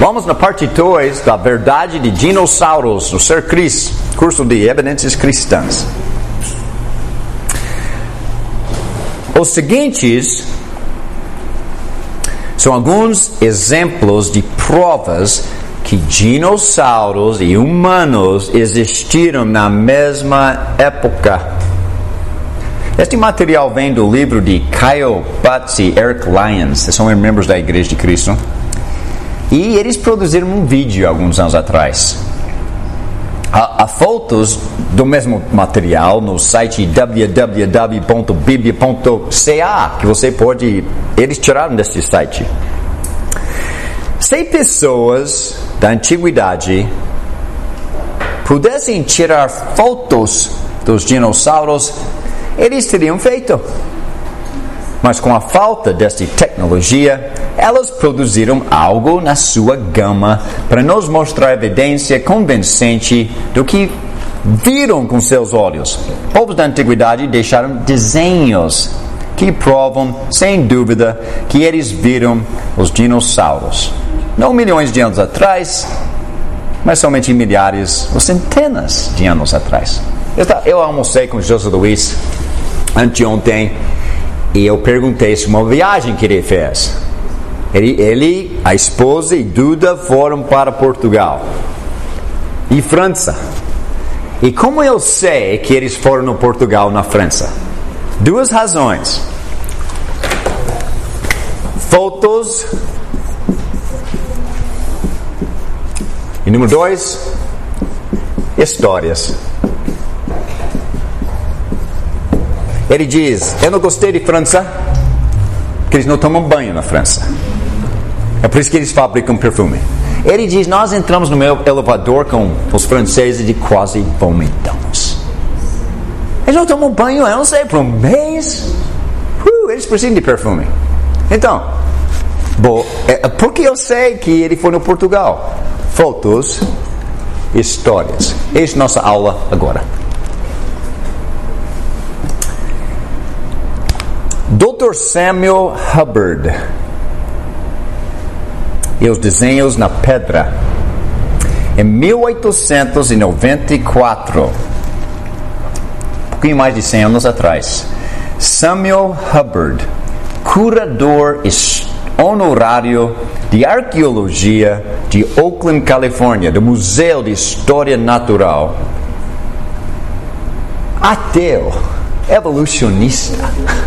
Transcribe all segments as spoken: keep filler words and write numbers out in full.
Vamos na parte dois da verdade de dinossauros, no Ser Cris, curso de evidências cristãs. Os seguintes são alguns exemplos de provas que dinossauros e humanos existiram na mesma época. Este material vem do livro de Kyle Butts e Eric Lyons, são membros da Igreja de Cristo. E eles produziram um vídeo alguns anos atrás. Há, há fotos do mesmo material no site w w w ponto biblia ponto c a que você pode... Eles tiraram desse site. Se pessoas da antiguidade pudessem tirar fotos dos dinossauros, eles teriam feito. Mas com a falta dessa tecnologia, elas produziram algo na sua gama para nos mostrar evidência convincente do que viram com seus olhos. Povos da antiguidade deixaram desenhos que provam, sem dúvida, que eles viram os dinossauros. Não milhões de anos atrás, mas somente milhares ou centenas de anos atrás. Eu, eu almocei com José Luiz anteontem e eu perguntei se uma viagem que ele fez. Ele, ele, a esposa e Duda foram para Portugal e França. E como eu sei que eles foram no Portugal na França? Duas razões. Fotos. E número dois, histórias. Ele diz, eu não gostei de França, porque eles não tomam banho na França. É por isso que eles fabricam perfume. Ele diz, nós entramos no meu elevador com os franceses e quase vomitamos. Eles não tomam banho, eu não sei, por um mês. Uh, eles precisam de perfume. Então, bom, é, porque eu sei que ele foi no Portugal. Fotos, histórias. Essa é nossa aula agora. doutor Samuel Hubbard e os desenhos na pedra. Em mil oitocentos e noventa e quatro, um pouquinho mais de cem anos atrás, Samuel Hubbard, curador honorário de arqueologia de Oakland, Califórnia, do Museu de História Natural, ateu, evolucionista,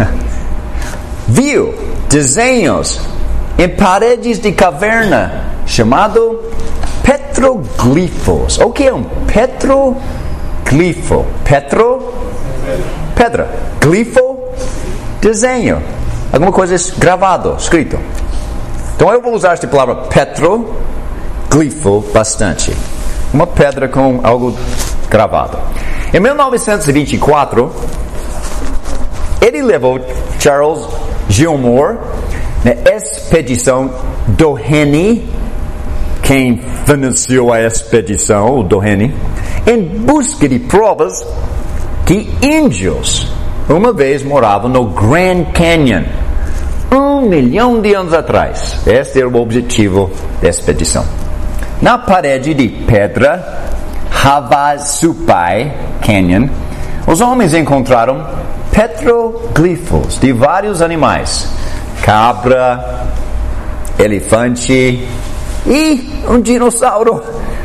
viu desenhos em paredes de caverna chamado petroglifos. O que é um petroglifo? Petro? Pedra. Glifo? Desenho. Alguma coisa gravado, escrito. Então eu vou usar esta palavra petroglifo bastante. Uma pedra com algo gravado. Em mil novecentos e vinte e quatro, ele levou Charles Gilmore na expedição Doheny, quem financiou a expedição, o Doheny, em busca de provas que índios uma vez moravam no Grand Canyon, um milhão de anos atrás. Este era o objetivo da expedição. Na parede de pedra Havasupai Canyon, os homens encontraram petroglifos de vários animais: cabra, elefante e um dinossauro.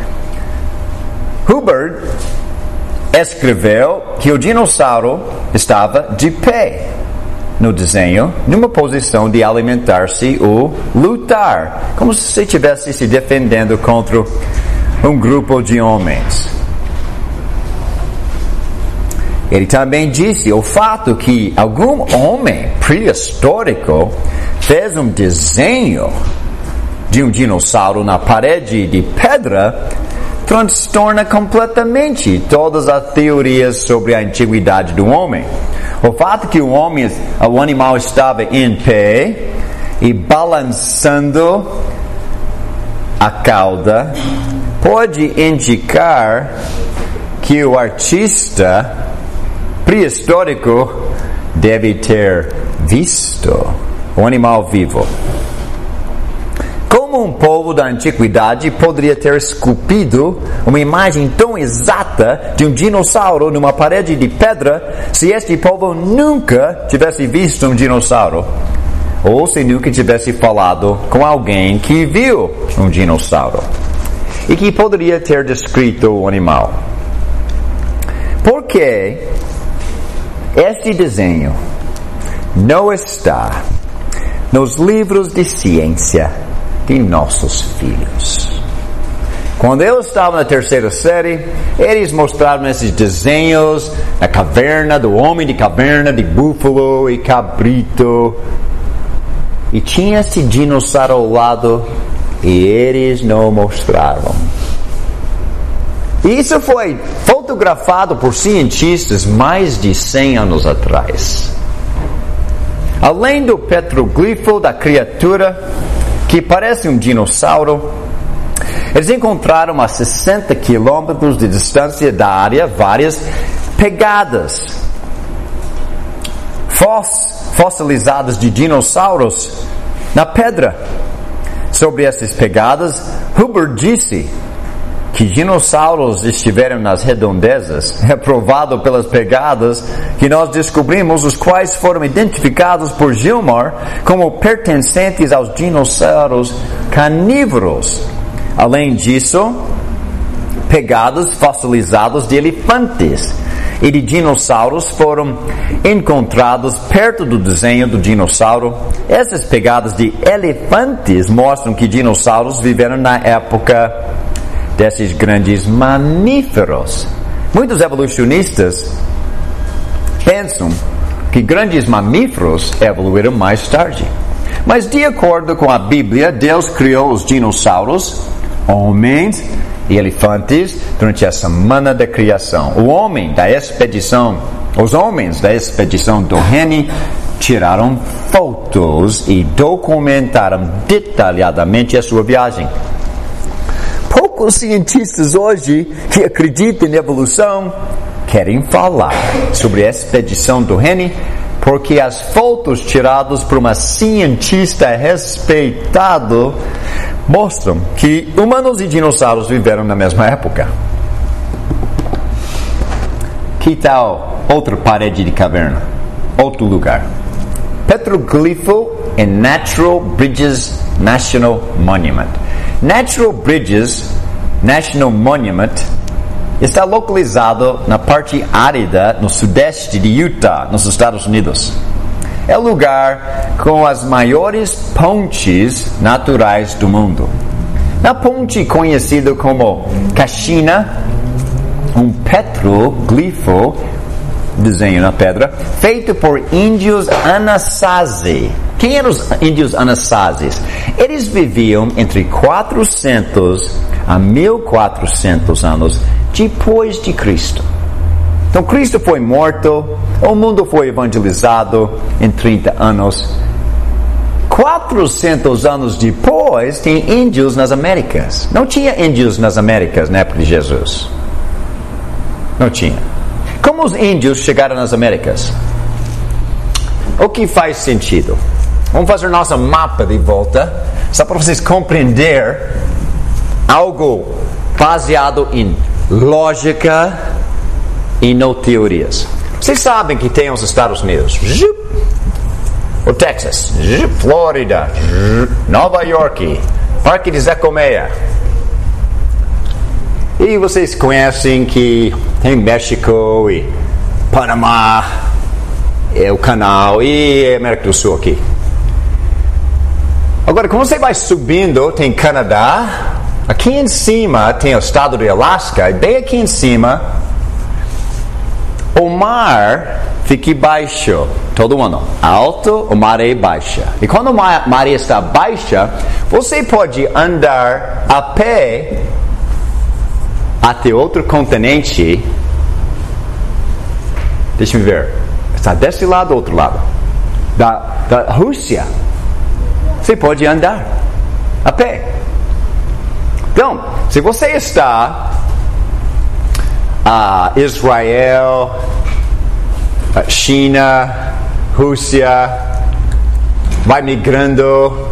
Hubbard escreveu que o dinossauro estava de pé no desenho, numa posição de alimentar-se ou lutar, como se estivesse se defendendo contra um grupo de homens. Ele também disse o fato que algum homem pré-histórico fez um desenho de um dinossauro na parede de pedra transtorna completamente todas as teorias sobre a antiguidade do homem. O fato que o homem, o animal estava em pé e balançando a cauda pode indicar que o artista pré-histórico deve ter visto o animal vivo. Como Como um povo da antiguidade poderia ter esculpido uma imagem tão exata de um dinossauro numa parede de pedra se este povo nunca tivesse visto um dinossauro? Ou se nunca tivesse falado com alguém que viu um dinossauro e que poderia ter descrito o animal? Porque este desenho não está nos livros de ciência de nossos filhos. Quando eu estava na terceira série, eles mostraram esses desenhos na caverna, do homem de caverna, de búfalo e cabrito. E tinha esse dinossauro ao lado e eles não mostraram. E isso foi fotografado por cientistas mais de cem anos atrás. Além do petroglifo da criatura, que parece um dinossauro, eles encontraram a sessenta quilômetros de distância da área várias pegadas foss, fossilizadas de dinossauros na pedra. Sobre essas pegadas, Hubbard disse que dinossauros estiveram nas redondezas. É provado pelas pegadas que nós descobrimos, os quais foram identificados por Gilmore como pertencentes aos dinossauros carnívoros. Além disso, pegadas fossilizadas de elefantes e de dinossauros foram encontrados perto do desenho do dinossauro. Essas pegadas de elefantes mostram que dinossauros viveram na época desses grandes mamíferos. Muitos evolucionistas pensam que grandes mamíferos evoluíram mais tarde. Mas de acordo com a Bíblia, Deus criou os dinossauros, homens e elefantes durante a semana da criação. O homem da expedição, os homens da expedição do Reni tiraram fotos e documentaram detalhadamente a sua viagem. Poucos cientistas hoje que acreditam em evolução querem falar sobre a expedição do Reni, porque as fotos tiradas por uma cientista respeitada mostram que humanos e dinossauros viveram na mesma época. Que tal outra parede de caverna? Outro lugar. Petroglifo em Natural Bridges National Monument. Natural Bridges National Monument está localizado na parte árida no sudeste de Utah, nos Estados Unidos. É o lugar com as maiores pontes naturais do mundo. Na ponte conhecida como Kashina, um petroglifo, desenho na pedra, feito por índios Anasazi. Quem eram os índios Anasazis? Eles viviam entre quatrocentos a mil e quatrocentos anos depois de Cristo. Então Cristo foi morto, o mundo foi evangelizado em trinta anos. quatrocentos anos depois, tem índios nas Américas. Não tinha índios nas Américas na época de Jesus. Não tinha. Como os índios chegaram nas Américas? O que faz sentido? Vamos fazer nosso mapa de volta, só para vocês compreender algo baseado em lógica e não teorias. Vocês sabem que tem os Estados Unidos, o Texas, Flórida, Nova York, Parque de Zé Colmeia. E vocês conhecem que tem México e Panamá, é o canal e América do Sul aqui. Agora, quando você vai subindo, tem Canadá, aqui em cima tem o estado de Alasca, e bem aqui em cima, o mar fica baixo, todo ano, alto, o mar é baixa. E quando a maré está baixa, você pode andar a pé até outro continente. Deixa eu ver, está desse lado ou outro lado? Da, da Rússia. Você pode andar a pé. Então, se você está a uh, Israel, uh, China, Rússia, vai migrando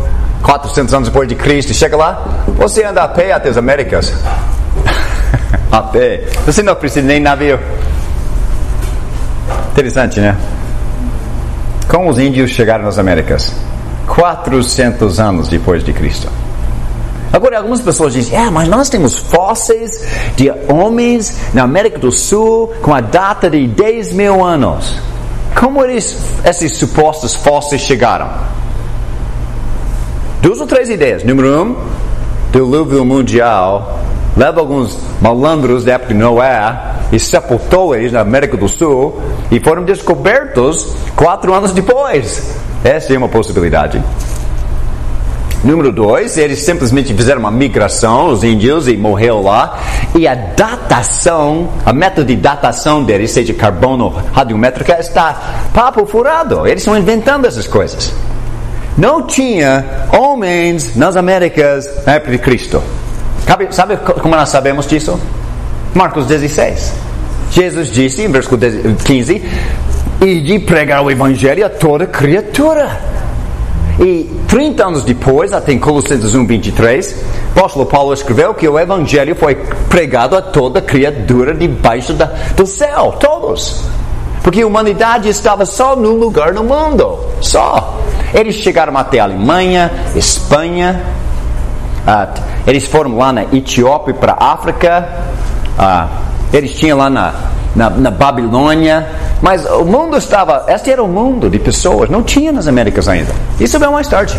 quatrocentos anos depois de Cristo, chega lá, você anda a pé até as Américas. A pé. Você não precisa nem navio. Interessante, né? Como os índios chegaram nas Américas? quatrocentos anos depois de Cristo. Agora, algumas pessoas dizem, é, mas nós temos fósseis de homens na América do Sul com a data de dez mil anos. Como eles, esses supostos fósseis chegaram? Duas ou três ideias. Número um, dilúvio mundial leva alguns malandros da época de Noé e sepultou eles na América do Sul e foram descobertos quatro anos depois. Essa é uma possibilidade. Número dois, eles simplesmente fizeram uma migração, os índios, e morreram lá. E a datação, a método de datação deles, seja carbono radiométrica, está papo furado. Eles estão inventando essas coisas. Não tinha homens nas Américas na época de Cristo. Sabe, sabe como nós sabemos disso? Marcos dezesseis. Jesus disse, em versículo quinze, e de pregar o evangelho a toda criatura. E trinta anos depois, até em Colossenses um, vinte e três, o apóstolo Paulo escreveu que o evangelho foi pregado a toda criatura debaixo da, do céu, todos. Porque a humanidade estava só num lugar no mundo, só. Eles chegaram até a Alemanha, Espanha, uh, eles foram lá na Etiópia para a África, uh, eles tinham lá na, na, na Babilônia, mas o mundo estava, este era o mundo de pessoas, não tinha nas Américas ainda. Isso veio mais tarde.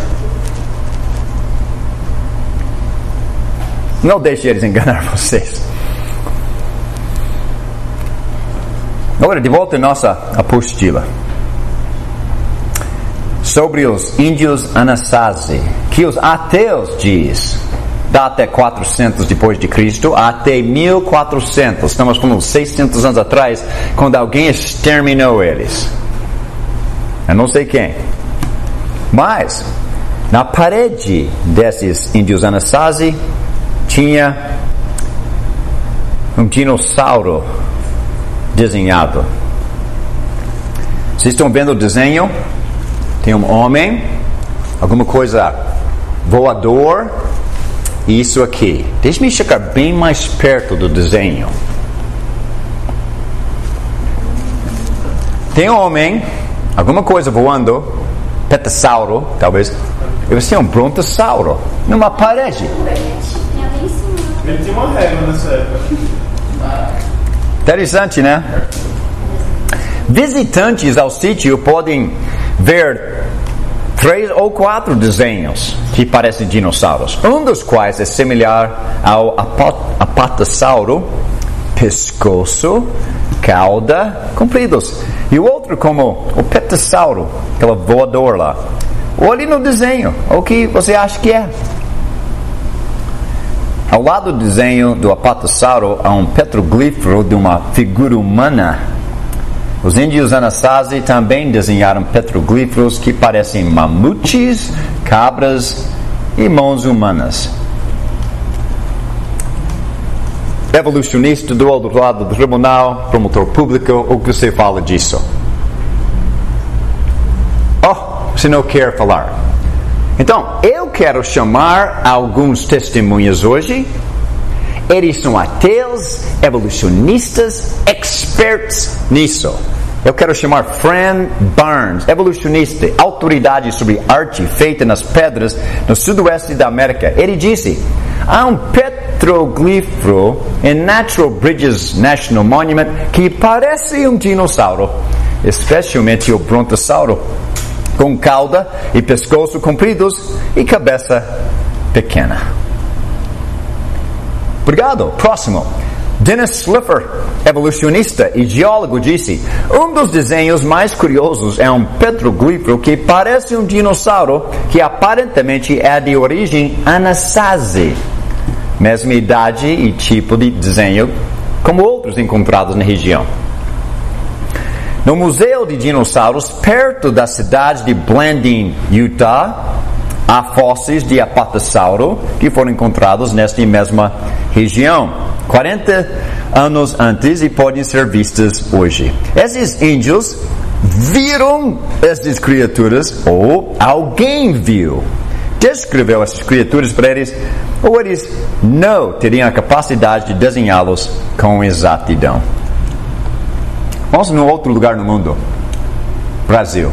Não deixe eles enganar vocês. Agora, de volta à nossa apostila. Sobre os índios Anasazi, que os ateus diz, dá até quatrocentos depois de Cristo, até mil e quatrocentos, estamos falando seiscentos anos atrás, quando alguém exterminou eles. Eu não sei quem. Mas, na parede desses índios Anasazi, tinha um dinossauro desenhado. Vocês estão vendo o desenho? Tem um homem, alguma coisa voador, e isso aqui. Deixe-me chegar bem mais perto do desenho. Tem um homem, alguma coisa voando, petassauro, talvez. Ele tinha um brontossauro numa parede. Ele tinha uma régua nessa época. Interessante, né? Visitantes ao sítio podem ver três ou quatro desenhos que parecem dinossauros. Um dos quais é similar ao apatossauro, pescoço, cauda, compridos. E o outro como o petassauro, aquele voador lá. Olhe no desenho, o que você acha que é? Ao lado do desenho do apatossauro há um petroglifo de uma figura humana. Os índios Anasazi também desenharam petroglifos que parecem mamutes, cabras e mãos humanas. Evolucionista do outro lado do tribunal, promotor público, o que você fala disso? Oh, você não quer falar. Então, eu quero chamar alguns testemunhas hoje. Eles são ateus, evolucionistas, experts nisso. Eu quero chamar Fran Barnes, evolucionista, autoridade sobre arte feita nas pedras no sudoeste da América. Ele disse, há um petroglifo em Natural Bridges National Monument que parece um dinossauro, especialmente o brontossauro, com cauda e pescoço compridos e cabeça pequena. Obrigado. Próximo. Dennis Slipher, evolucionista e geólogo, disse, um dos desenhos mais curiosos é um petroglifo que parece um dinossauro que aparentemente é de origem Anasazi. Mesma idade e tipo de desenho como outros encontrados na região. No Museu de Dinossauros, perto da cidade de Blanding, Utah, há fósseis de apatossauro que foram encontrados nesta mesma região, quarenta anos antes, e podem ser vistas hoje. Esses índios viram essas criaturas, ou alguém viu, descreveu essas criaturas para eles, ou eles não teriam a capacidade de desenhá-los com exatidão. Vamos num outro lugar no mundo. Brasil.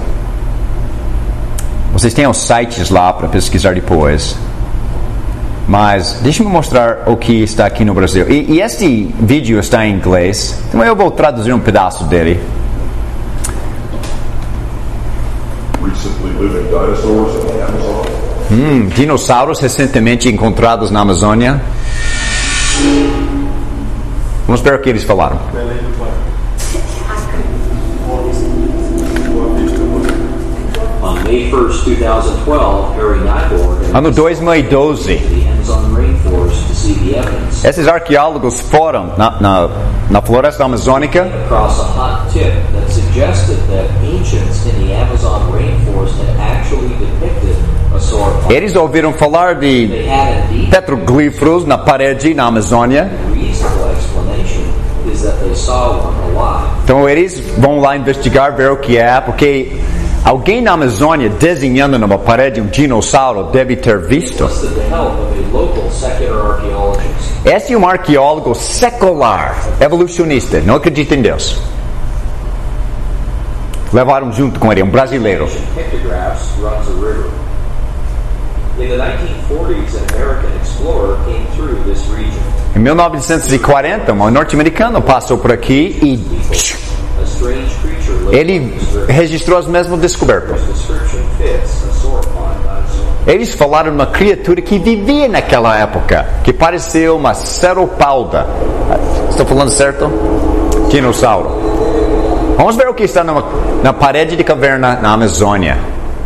Vocês têm os sites lá para pesquisar depois. Mas deixe-me mostrar o que está aqui no Brasil. E, e este vídeo está em inglês, então eu vou traduzir um pedaço dele. Hum, dinossauros recentemente encontrados na Amazônia. Vamos ver o que eles falaram. On May first, two thousand twelve, Harry Nyborg Ano dois mil e doze. the Amazon rainforest to see the evidence. Esses arqueólogos foram na, na, na floresta amazônica Across a hot tip that suggested that ancients in the Amazon rainforest had actually depicted a sauropod. Eles ouviram falar de They had indeed. petroglifos na parede na Amazônia. The reasonable explanation is that they saw one alive. Então eles vão lá investigar, ver o que é, porque alguém na Amazônia desenhando numa parede um dinossauro deve ter visto. Enlisted the help of a local secular archaeologist. Esse é um arqueólogo secular, evolucionista, não acredita em Deus. Levaram junto com ele um brasileiro. Pictographs runs a river. In the nineteen forties, an American explorer came through this region. Em mil novecentos e quarenta, um norte-americano passou por aqui e A strange creature lived ele on this river. registrou as mesmas descobertas. His description fits a sauropod dinosaur. Eles falaram de uma criatura que vivia naquela época, que parecia uma sauropauda. Estou falando certo? Dinossauro. Vamos ver o que está numa, na parede de caverna na Amazônia.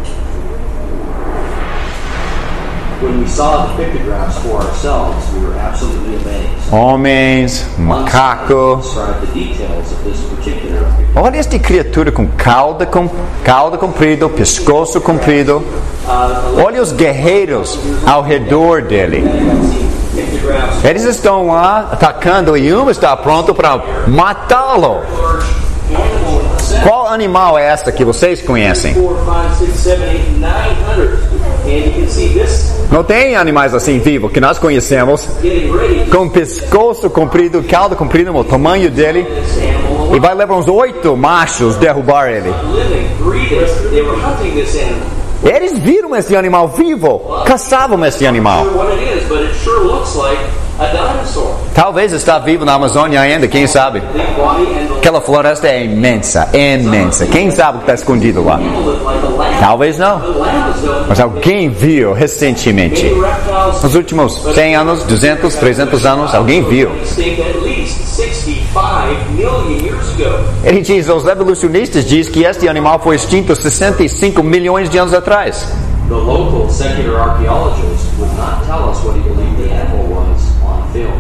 When we saw the pictographs for ourselves, we were absolutely amazed. Homens, macaco. Describe the details of this particular pictograph. Olha esta criatura com cauda, com cauda comprido, pescoço comprido. Olha os guerreiros ao redor dele. Pictographs Eles estão lá atacando e um está pronto para matá-lo. animal in the center. Qual animal é esta que vocês conhecem? Four, five, six, seven, eight, nine hundred. And you can see this Não tem animais assim vivos que nós conhecemos, getting ready to com pescoço comprido, cauda comprida, o tamanho dele, this animal e vai levar uns oito machos derrubar ele. living, breeding. They were hunting this animal. Eles viram esse animal vivo, caçavam esse animal. Not sure what it is, but it sure looks like a dinosaur. Talvez está vivo na Amazônia ainda, quem sabe? Big body and the Aquela floresta é imensa, imensa. Quem sabe o que está escondido lá? animal looked like a lamb. Talvez não. The lamb is though Mas alguém viu recentemente. many reptiles Nos últimos cem anos, duzentos, trezentos anos, alguém viu. extinct at least sixty-five million years ago. Ele diz, os evolucionistas dizem que este animal foi extinto sessenta e cinco milhões de anos atrás. The local secular archaeologist would not tell us what he believed the animal was on film.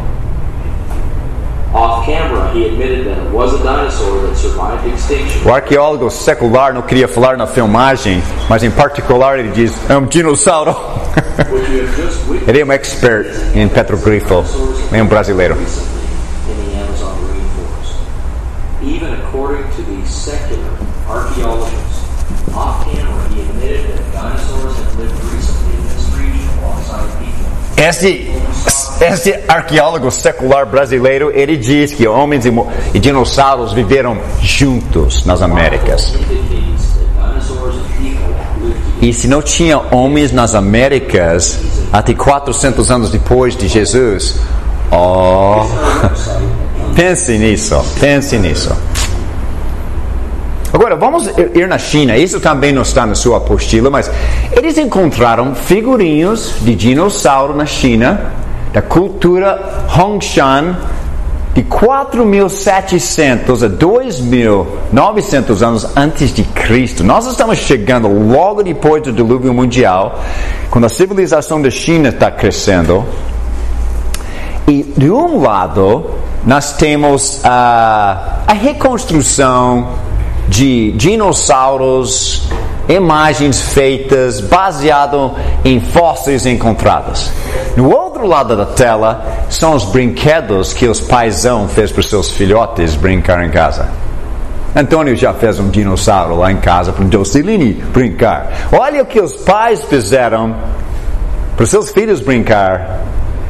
Off camera, he admitted that it was a dinosaur that survived extinction. O arqueólogo secular não queria falar na filmagem, mas em particular ele diz, é um dinossauro. What you have just witnessed Ele é um expert em petroglifo, é um brasileiro. recently in the Amazon rainforest. Even according to the secular archaeologist, off camera, he admitted that dinosaurs have lived recently in this region alongside people. Este, este arqueólogo secular brasileiro, ele diz que homens e, mo- e dinossauros viveram juntos nas Américas. Indicates that dinosaurs and people lived together. E se não tinha homens nas Américas até quatrocentos anos depois de Jesus, oh, pense nisso, pense nisso. Agora, vamos ir na China. Isso também não está na sua apostila, mas eles encontraram figurinhos de dinossauro na China, da cultura Hongshan, de quatro mil e setecentos a dois mil e novecentos anos antes de Cristo. Nós estamos chegando logo depois do dilúvio mundial, quando a civilização da China está crescendo. E de um lado, nós temos a, a reconstrução de dinossauros, imagens feitas baseado em fósseis encontrados. No outro lado da tela são os brinquedos que os paizão fez para os seus filhotes brincar em casa. Antônio já fez um dinossauro lá em casa para o Jocelyn brincar. Olha o que os pais fizeram para os seus filhos brincar.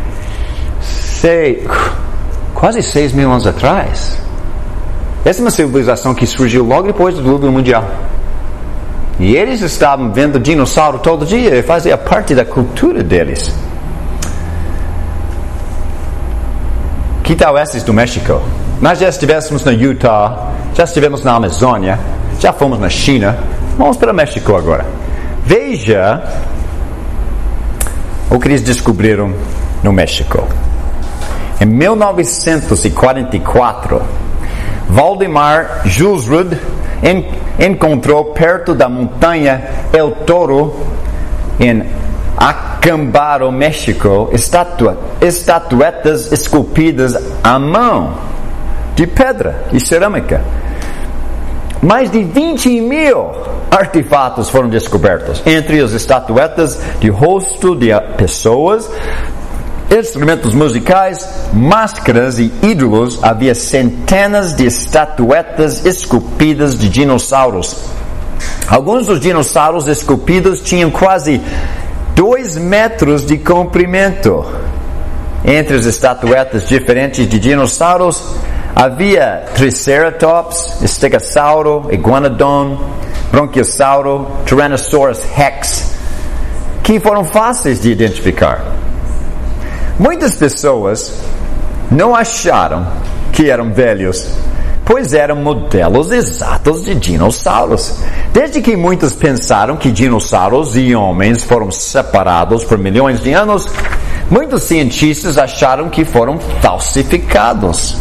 Sei, quase seis mil anos atrás. Essa é uma civilização que surgiu logo depois do dilúvio mundial. E eles estavam vendo dinossauro todo dia e fazia parte da cultura deles. Que tal esses do México? Nós já estivemos no Utah, já estivemos na Amazônia, já fomos na China. Vamos para o México agora. Veja o que eles descobriram no México. Em mil novecentos e quarenta e quatro, Valdemar Jusrud en, encontrou perto da montanha El Toro, em Acámbaro, México, estatua, estatuetas esculpidas à mão, de pedra e cerâmica. Mais de vinte mil artefatos foram descobertos. Entre as estatuetas de rosto de pessoas, instrumentos musicais, máscaras e ídolos, havia centenas de estatuetas esculpidas de dinossauros. Alguns dos dinossauros esculpidos tinham quase dois metros de comprimento. Entre as estatuetas diferentes de dinossauros, havia Triceratops, Stegosauro, Iguanodon, Bronchiosauro, Tyrannosaurus Rex, que foram fáceis de identificar. Muitas pessoas não acharam que eram velhos, pois eram modelos exatos de dinossauros. Desde que muitos pensaram que dinossauros e homens foram separados por milhões de anos, muitos cientistas acharam que foram falsificados.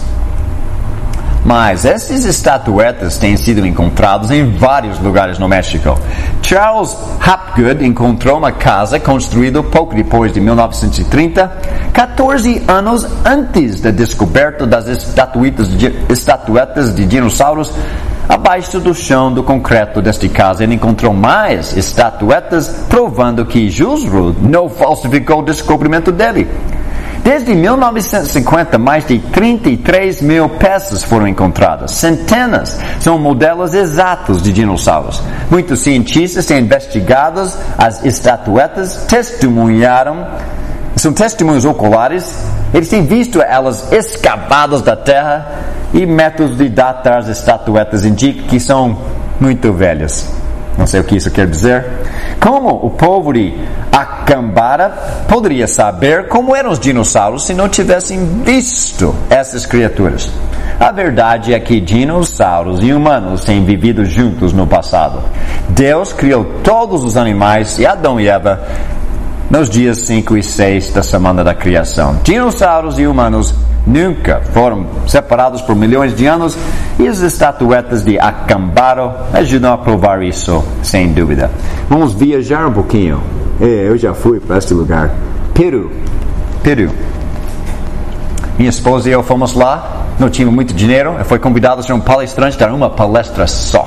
Mas essas estatuetas têm sido encontradas em vários lugares no México. Charles Hapgood encontrou uma casa construída pouco depois de mil novecentos e trinta, quatorze anos antes da descoberta das estatuetas de, estatuetas de dinossauros. Abaixo do chão do concreto desta casa, ele encontrou mais estatuetas, provando que Jusrud não falsificou o descobrimento dele. Desde mil novecentos e cinquenta, mais de trinta e três mil peças foram encontradas. Centenas são modelos exatos de dinossauros. Muitos cientistas têm investigado as estatuetas, testemunharam, são testemunhos oculares, eles têm visto elas escavadas da terra, e métodos de datar as estatuetas indicam que são muito velhas. Não sei o que isso quer dizer. Como o povo de Acámbaro poderia saber como eram os dinossauros se não tivessem visto essas criaturas? A verdade é que dinossauros e humanos têm vivido juntos no passado. Deus criou todos os animais e Adão e Eva nos dias cinco e seis da semana da criação. Dinossauros e humanos nunca foram separados por milhões de anos, e as estatuetas de Acámbaro ajudam a provar isso, sem dúvida. Vamos viajar um pouquinho. É, eu já fui para este lugar. Peru. Peru. Minha esposa e eu fomos lá, não tinha muito dinheiro, eu fui convidado a ser um palestrante, dar uma palestra só.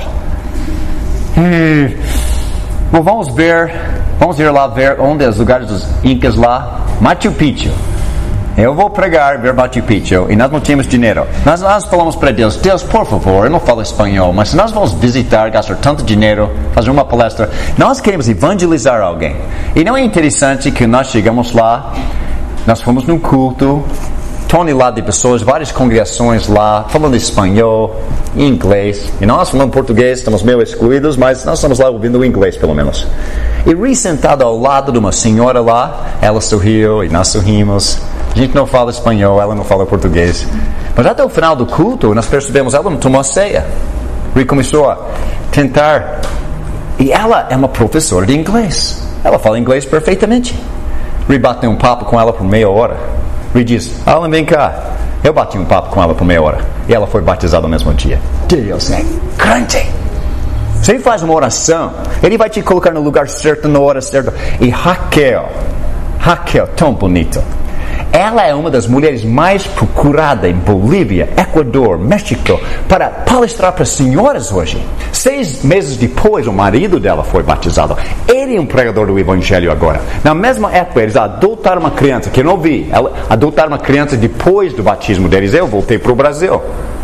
Hum. Bom, vamos ver, vamos ir lá ver onde os lugares dos Incas lá. Machu Picchu. Eu vou pregar, ver Machu Picchu, e nós não tínhamos dinheiro. Nós, nós falamos para Deus, Deus, por favor, eu não falo espanhol, mas se nós vamos visitar, gastar tanto dinheiro, fazer uma palestra, nós queremos evangelizar alguém. E não é interessante que nós chegamos lá, nós fomos num culto, tonelada de pessoas, várias congregações lá, falando espanhol, inglês, e nós falando português, estamos meio excluídos, mas nós estamos lá ouvindo o inglês, pelo menos. E Ri sentado ao lado de uma senhora lá, ela sorriu e nós sorrimos. A gente não fala espanhol, ela não fala português. Mas até o final do culto, nós percebemos, ela não tomou ceia. Ri começou a tentar. E ela é uma professora de inglês. Ela fala inglês perfeitamente. Ri bateu um papo com ela por meia hora. Ri diz, Alan, vem cá. Eu bati um papo com ela por meia hora. E ela foi batizada no mesmo dia. Deus é grande. Você faz uma oração, Ele vai te colocar no lugar certo, na hora certa. E Raquel, Raquel, tão bonito. Ela é uma das mulheres mais procuradas em Bolívia, Equador, México, para palestrar para senhoras hoje. Seis meses depois, o marido dela foi batizado. Ele é um pregador do Evangelho agora. Na mesma época, eles adotaram uma criança, que eu não vi. Adotaram uma criança depois do batismo deles. Eu voltei para o Brasil.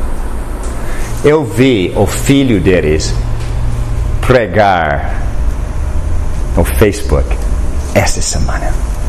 Eu vi o filho deles pregar no Facebook essa semana.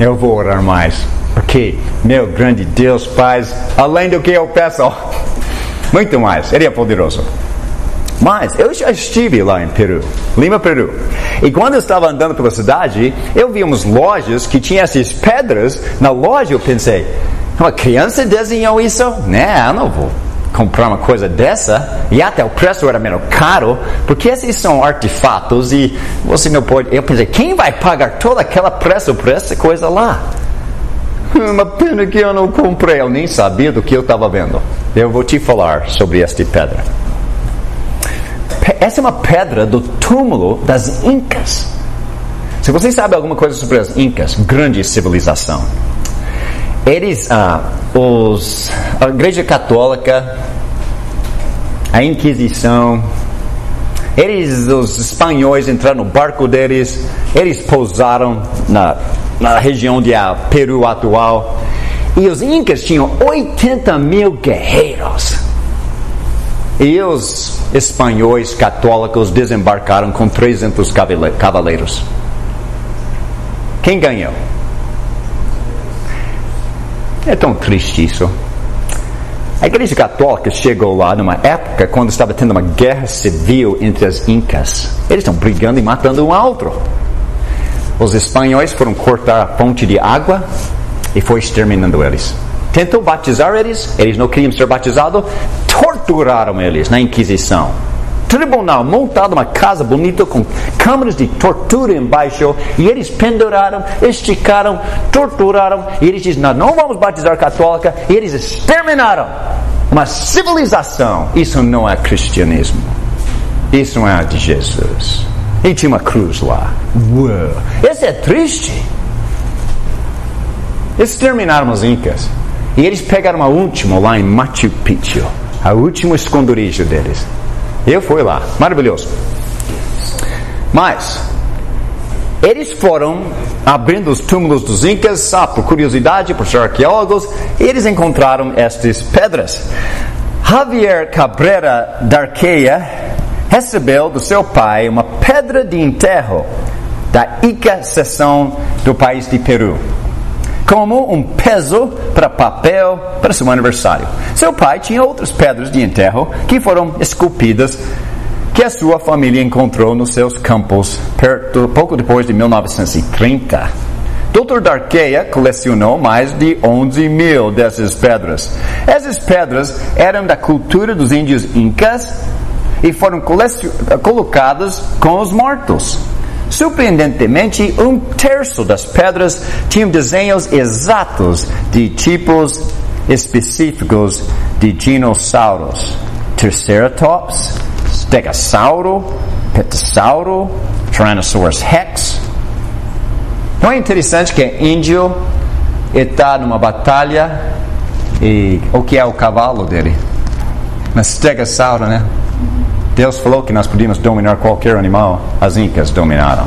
eu vou orar mais, porque meu grande Deus faz além do que eu peço, muito mais. Ele é poderoso. Mas eu já estive lá em Peru, Lima, Peru. E quando eu estava andando pela cidade, eu vi umas lojas que tinham essas pedras. Na loja eu pensei, uma criança desenhou isso? Né, eu não vou comprar uma coisa dessa. E até o preço era menos caro, porque esses são artefatos e você não pode... Eu pensei, quem vai pagar todo aquele preço por essa coisa lá? Uma pena que eu não comprei, eu nem sabia do que eu estava vendo. Eu vou te falar sobre esta pedra. Essa é uma pedra do túmulo das Incas. Se você sabe alguma coisa sobre as Incas, grande civilização. Eles, ah, os, a Igreja Católica, a Inquisição, eles, os espanhóis entraram no barco deles, eles pousaram na, na região de ah, Peru atual, e os Incas tinham oitenta mil guerreiros. E os espanhóis católicos desembarcaram com trezentos cavaleiros. Quem ganhou? É tão triste isso. A Igreja Católica chegou lá numa época quando estava tendo uma guerra civil entre as Incas. Eles estão brigando e matando um ao outro. Os espanhóis foram cortar a fonte de água e foi exterminando eles. Tentou batizar eles, eles não queriam ser batizados, torturaram eles na Inquisição. Tribunal montado, uma casa bonita com câmaras de tortura embaixo, e eles penduraram, esticaram, torturaram, e eles dizem, não, não vamos batizar católica, e eles exterminaram uma civilização. Isso não é cristianismo, isso não é de Jesus. E tinha uma cruz lá. Uau. Isso é triste. Exterminaram os Incas. E eles pegaram a última lá em Machu Picchu, a última esconderijo deles. Eu fui lá, maravilhoso. Mas eles foram abrindo os túmulos dos Incas, ah, por curiosidade, por ser arqueólogos, e eles encontraram estas pedras. Javier Cabrera Darqueia recebeu do seu pai uma pedra de enterro da Ica seção do país de Peru, como um peso para papel para seu aniversário. Seu pai tinha outras pedras de enterro que foram esculpidas, que a sua família encontrou nos seus campos perto, pouco depois de mil novecentos e trinta. doutor Darqueia colecionou mais de onze mil dessas pedras. Essas pedras eram da cultura dos índios incas e foram colocadas com os mortos. Surpreendentemente, um terço das pedras tinham desenhos exatos de tipos específicos de dinossauros: Triceratops, Stegosauro, Petasauro, Tyrannosaurus Rex. Não é interessante que índio está numa batalha e o que é o cavalo dele? Uma Stegosauro, né? Deus falou que nós podíamos dominar qualquer animal. As Incas dominaram.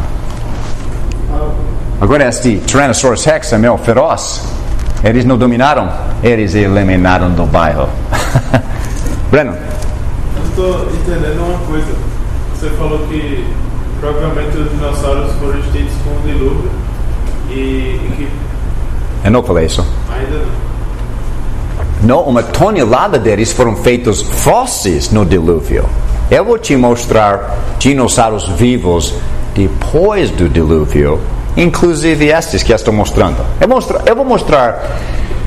Agora este Tyrannosaurus Rex é meio feroz. Eles não dominaram, eles eliminaram do bairro. Breno? Eu estou entendendo uma coisa. Você falou que provavelmente os dinossauros foram extintos com o dilúvio e, e que... Eu não falei isso. Ainda não. Não, uma tonelada deles foram feitos fósseis no dilúvio. Eu vou te mostrar dinossauros vivos depois do dilúvio, inclusive estes que eu estou mostrando. Eu, mostro, eu vou mostrar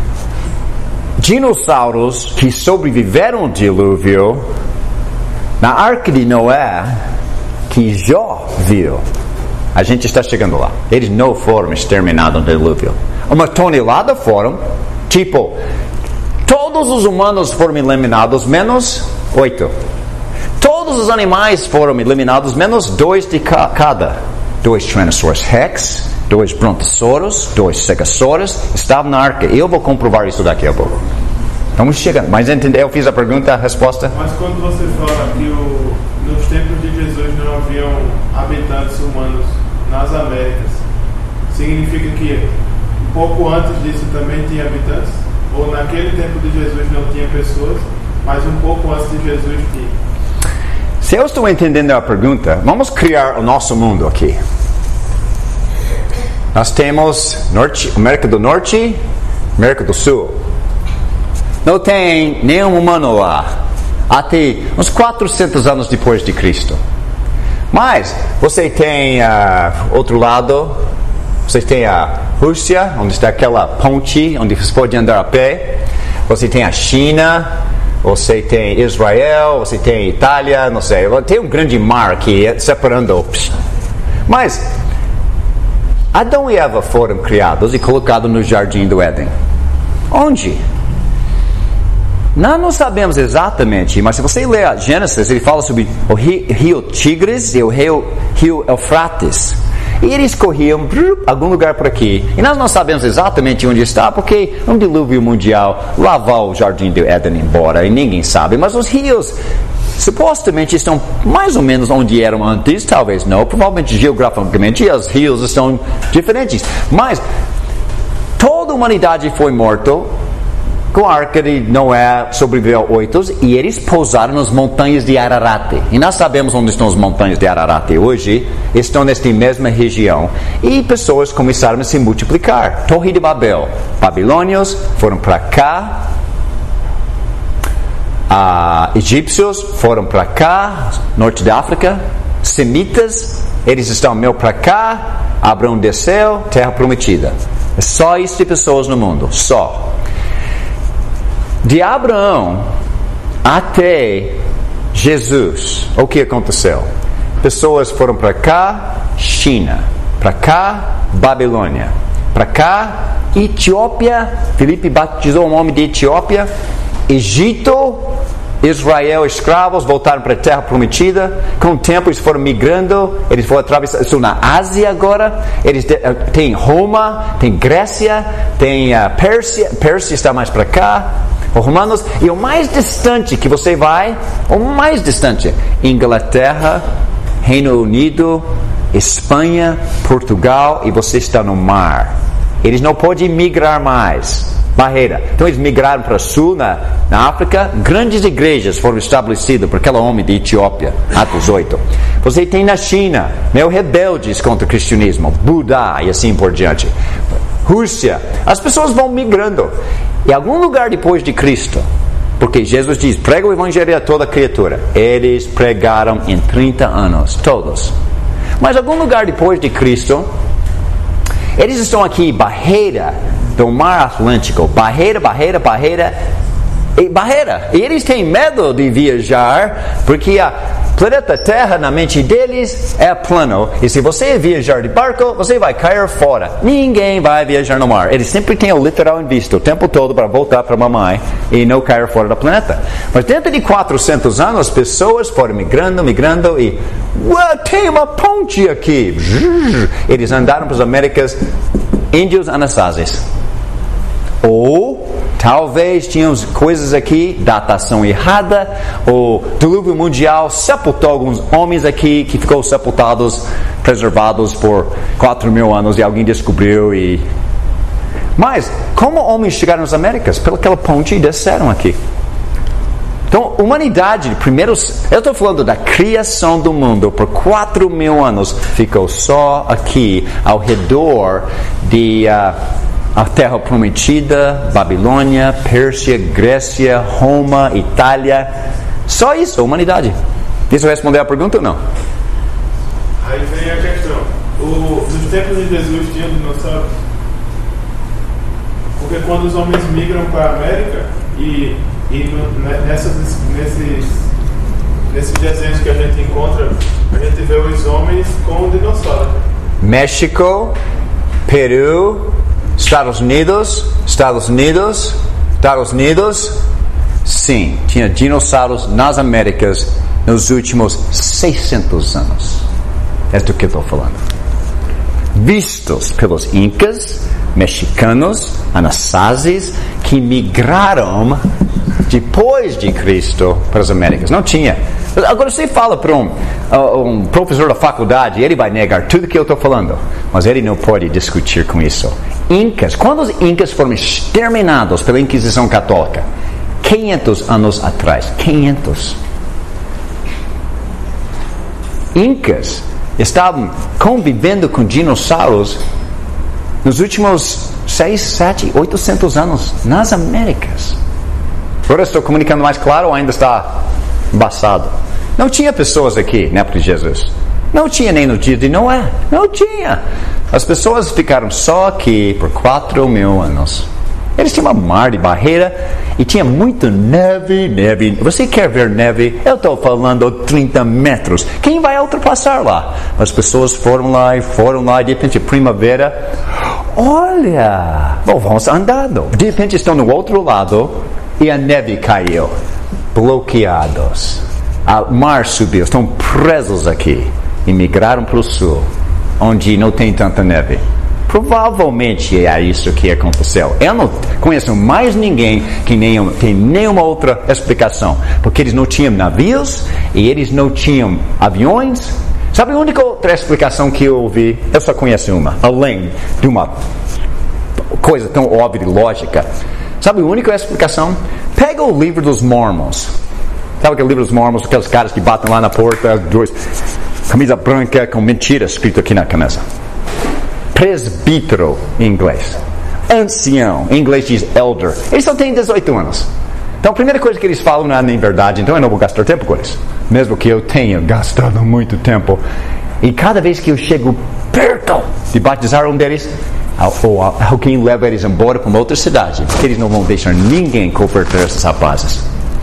dinossauros que sobreviveram ao dilúvio na Arca de Noé, que Jó viu. A gente está chegando lá. Eles não foram exterminados no dilúvio. Uma tonelada foram, tipo, todos os humanos foram eliminados, menos oito. Todos os animais foram eliminados, menos dois de cada. Dois Tyrannosaurus Rex, dois Brontosaurus, dois Stegosaurus estavam na arca. Eu vou comprovar isso daqui a pouco. Vamos chegando. Mas entendeu? Eu fiz a pergunta, a resposta. Mas quando você fala que o, nos tempos de Jesus não haviam habitantes humanos nas Américas, significa que um pouco antes disso também tinha habitantes? Ou naquele tempo de Jesus não tinha pessoas, mas um pouco antes de Jesus tinha? Se eu estou entendendo a pergunta, vamos criar o nosso mundo aqui. Nós temos Norte, América do Norte, América do Sul. Não tem nenhum humano lá. Até uns quatrocentos anos depois de Cristo. Mas você tem uh, outro lado. Você tem a Rússia, onde está aquela ponte onde você pode andar a pé. Você tem a China. Você tem Israel. Você tem Itália. Não sei. Tem um grande mar aqui separando. Mas Adão e Eva foram criados e colocados no jardim do Éden. Onde? Nós não sabemos exatamente, mas se você ler a Gênesis, ele fala sobre o rio, rio Tigres e o rio, rio Eufrates. E eles corriam a algum lugar por aqui. E nós não sabemos exatamente onde está, porque um dilúvio mundial lavou o jardim do Éden embora, e ninguém sabe. Mas os rios supostamente estão mais ou menos onde eram antes, talvez não. Provavelmente geograficamente os rios estão diferentes. Mas toda a humanidade foi morta. Com a arca de Noé sobreviveu oito, e eles pousaram nas montanhas de Ararat. E nós sabemos onde estão as montanhas de Ararat hoje. Estão nesta mesma região. E pessoas começaram a se multiplicar. Torre de Babel. Babilônios foram para cá. Ah, egípcios foram para cá. Norte da África. Semitas, eles estão meio para cá. Abraão desceu. Terra prometida. É só isso de pessoas no mundo. Só. De Abraão até Jesus, o que aconteceu? Pessoas foram para cá, China, para cá, Babilônia, para cá, Etiópia. Filipe batizou o nome de Etiópia. Egito, Israel, escravos, voltaram para a terra prometida. Com o tempo eles foram migrando, eles foram atravessar, estão na Ásia agora. Eles tem Roma, tem Grécia, tem a Pérsia. Pérsia está mais para cá. Os romanos, e o mais distante que você vai, o mais distante, Inglaterra, Reino Unido, Espanha, Portugal, e você está no mar. Eles não podem migrar mais. Barreira. Então eles migraram para o sul, na, na África. Grandes igrejas foram estabelecidas por aquele homem de Etiópia, Atos oito. Você tem na China, meio rebeldes contra o cristianismo, Buda e assim por diante. Rússia. As pessoas vão migrando. Em algum lugar depois de Cristo, porque Jesus diz, prega o evangelho a toda criatura. Eles pregaram em trinta anos, todos. Mas em algum lugar depois de Cristo, eles estão aqui, barreira do mar Atlântico, barreira, barreira, barreira, e barreira. E eles têm medo de viajar, porque a planeta Terra, na mente deles, é plano. E se você viajar de barco, você vai cair fora. Ninguém vai viajar no mar. Eles sempre têm o literal em vista o tempo todo para voltar para a mamãe e não cair fora do planeta. Mas dentro de quatrocentos anos, as pessoas foram migrando, migrando e... Ué, tem uma ponte aqui. Eles andaram para as Américas, índios Anassazes. Ou talvez tinham coisas aqui, datação errada, o dilúvio mundial sepultou alguns homens aqui que ficou sepultados, preservados por quatro mil anos e alguém descobriu e... Mas, como homens chegaram nas Américas? Pelaquela ponte e desceram aqui. Então, a humanidade, primeiros, eu estou falando da criação do mundo, por quatro mil anos, ficou só aqui, ao redor de... Uh, a terra prometida, Babilônia, Pérsia, Grécia, Roma, Itália. Só isso, a humanidade. Deixa eu responder a pergunta ou não? Aí vem a questão. O, nos tempos de Jesus tinha dinossauros? Porque quando os homens migram para a América e, e no, nessas, nesses, nesses desenhos que a gente encontra, a gente vê os homens com dinossauros. México, Peru, Estados Unidos, Estados Unidos, Estados Unidos, sim, tinha dinossauros nas Américas nos últimos seiscentos anos. É do que eu estou falando. Vistos pelos incas, mexicanos, anassazes, que migraram depois de Cristo para as Américas. Não tinha. Agora você fala para um, um professor da faculdade, ele vai negar tudo que eu estou falando, mas ele não pode discutir com isso. Incas, quando os incas foram exterminados pela Inquisição Católica? quinhentos anos atrás. quinhentos. Incas estavam convivendo com dinossauros nos últimos seis, sete, oitocentos anos nas Américas. Agora estou comunicando mais claro ou ainda está embaçado? Não tinha pessoas aqui na época de Jesus. Não tinha nem no dia de Noé. Não tinha. As pessoas ficaram só aqui por quatro mil anos. Eles tinham uma mar de barreira e tinha muita neve, neve. Você quer ver neve? Eu estou falando trinta metros. Quem vai ultrapassar lá? As pessoas foram lá e foram lá. De repente, primavera. Olha, bom, vamos andando. De repente, estão no outro lado e a neve caiu. Bloqueados. O mar subiu. Estão presos aqui. E migraram para o sul, onde não tem tanta neve. Provavelmente é isso que aconteceu. Eu não conheço mais ninguém que nenhum, tem nenhuma outra explicação. Porque eles não tinham navios e eles não tinham aviões. Sabe a única outra explicação que eu ouvi? Eu só conheço uma. Além de uma coisa tão óbvia e lógica. Sabe a única explicação? Pega o livro dos Mormons. Sabe aquele livro dos Mormons? Aqueles caras que batem lá na porta. Dois, camisa branca com mentira escrito aqui na camisa. Presbítero em inglês. Ancião, em inglês diz elder. Eles só têm dezoito anos. Então a primeira coisa que eles falam não é nem verdade. Então eu não vou gastar tempo com eles. Mesmo que eu tenha gastado muito tempo. E cada vez que eu chego perto de batizar um deles, alguém leva eles embora para uma outra cidade. Porque eles não vão deixar ninguém converter esses rapazes.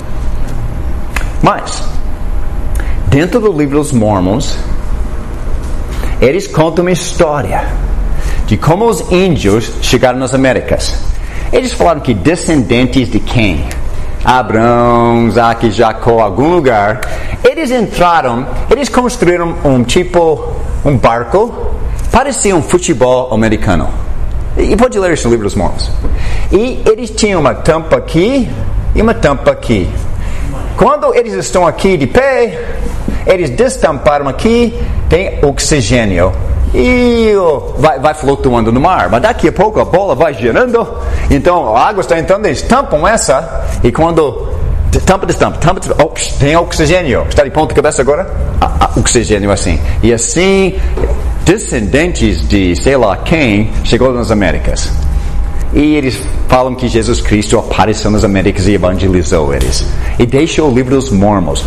Mas, dentro do livro dos Mormons, eles contam uma história de como os índios chegaram nas Américas. Eles falaram que descendentes de quem? Abraão, Isaac, Jacó, algum lugar. Eles entraram, eles construíram um tipo, um barco, parecia um futebol americano. E pode ler isso no livro dos Mormons. E eles tinham uma tampa aqui e uma tampa aqui. Quando eles estão aqui de pé, eles destamparam aqui, tem oxigênio. E vai, vai flutuando no mar. Mas daqui a pouco a bola vai girando. Então a água está entrando, eles tampam essa. E quando tampa, destampa, tampa, oh, tem oxigênio. Está de ponta cabeça agora? Ah, ah, oxigênio assim. E assim, descendentes de sei lá quem chegou nas Américas. E eles falam que Jesus Cristo apareceu nas Américas e evangelizou eles. E deixou o livro dos Mormons.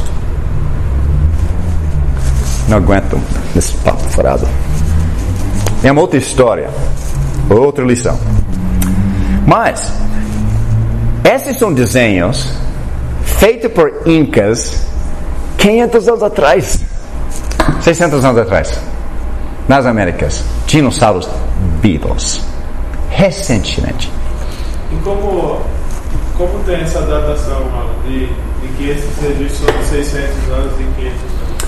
Não aguento esse papo furado. É uma outra história, outra lição. Mas esses são desenhos feitos por incas quinhentos anos atrás, seiscentos anos atrás, nas Américas. Dinossauros vivos, recentemente. E como, como tem essa datação, mano, de, de que esses registros são de seiscentos anos e quinhentos anos?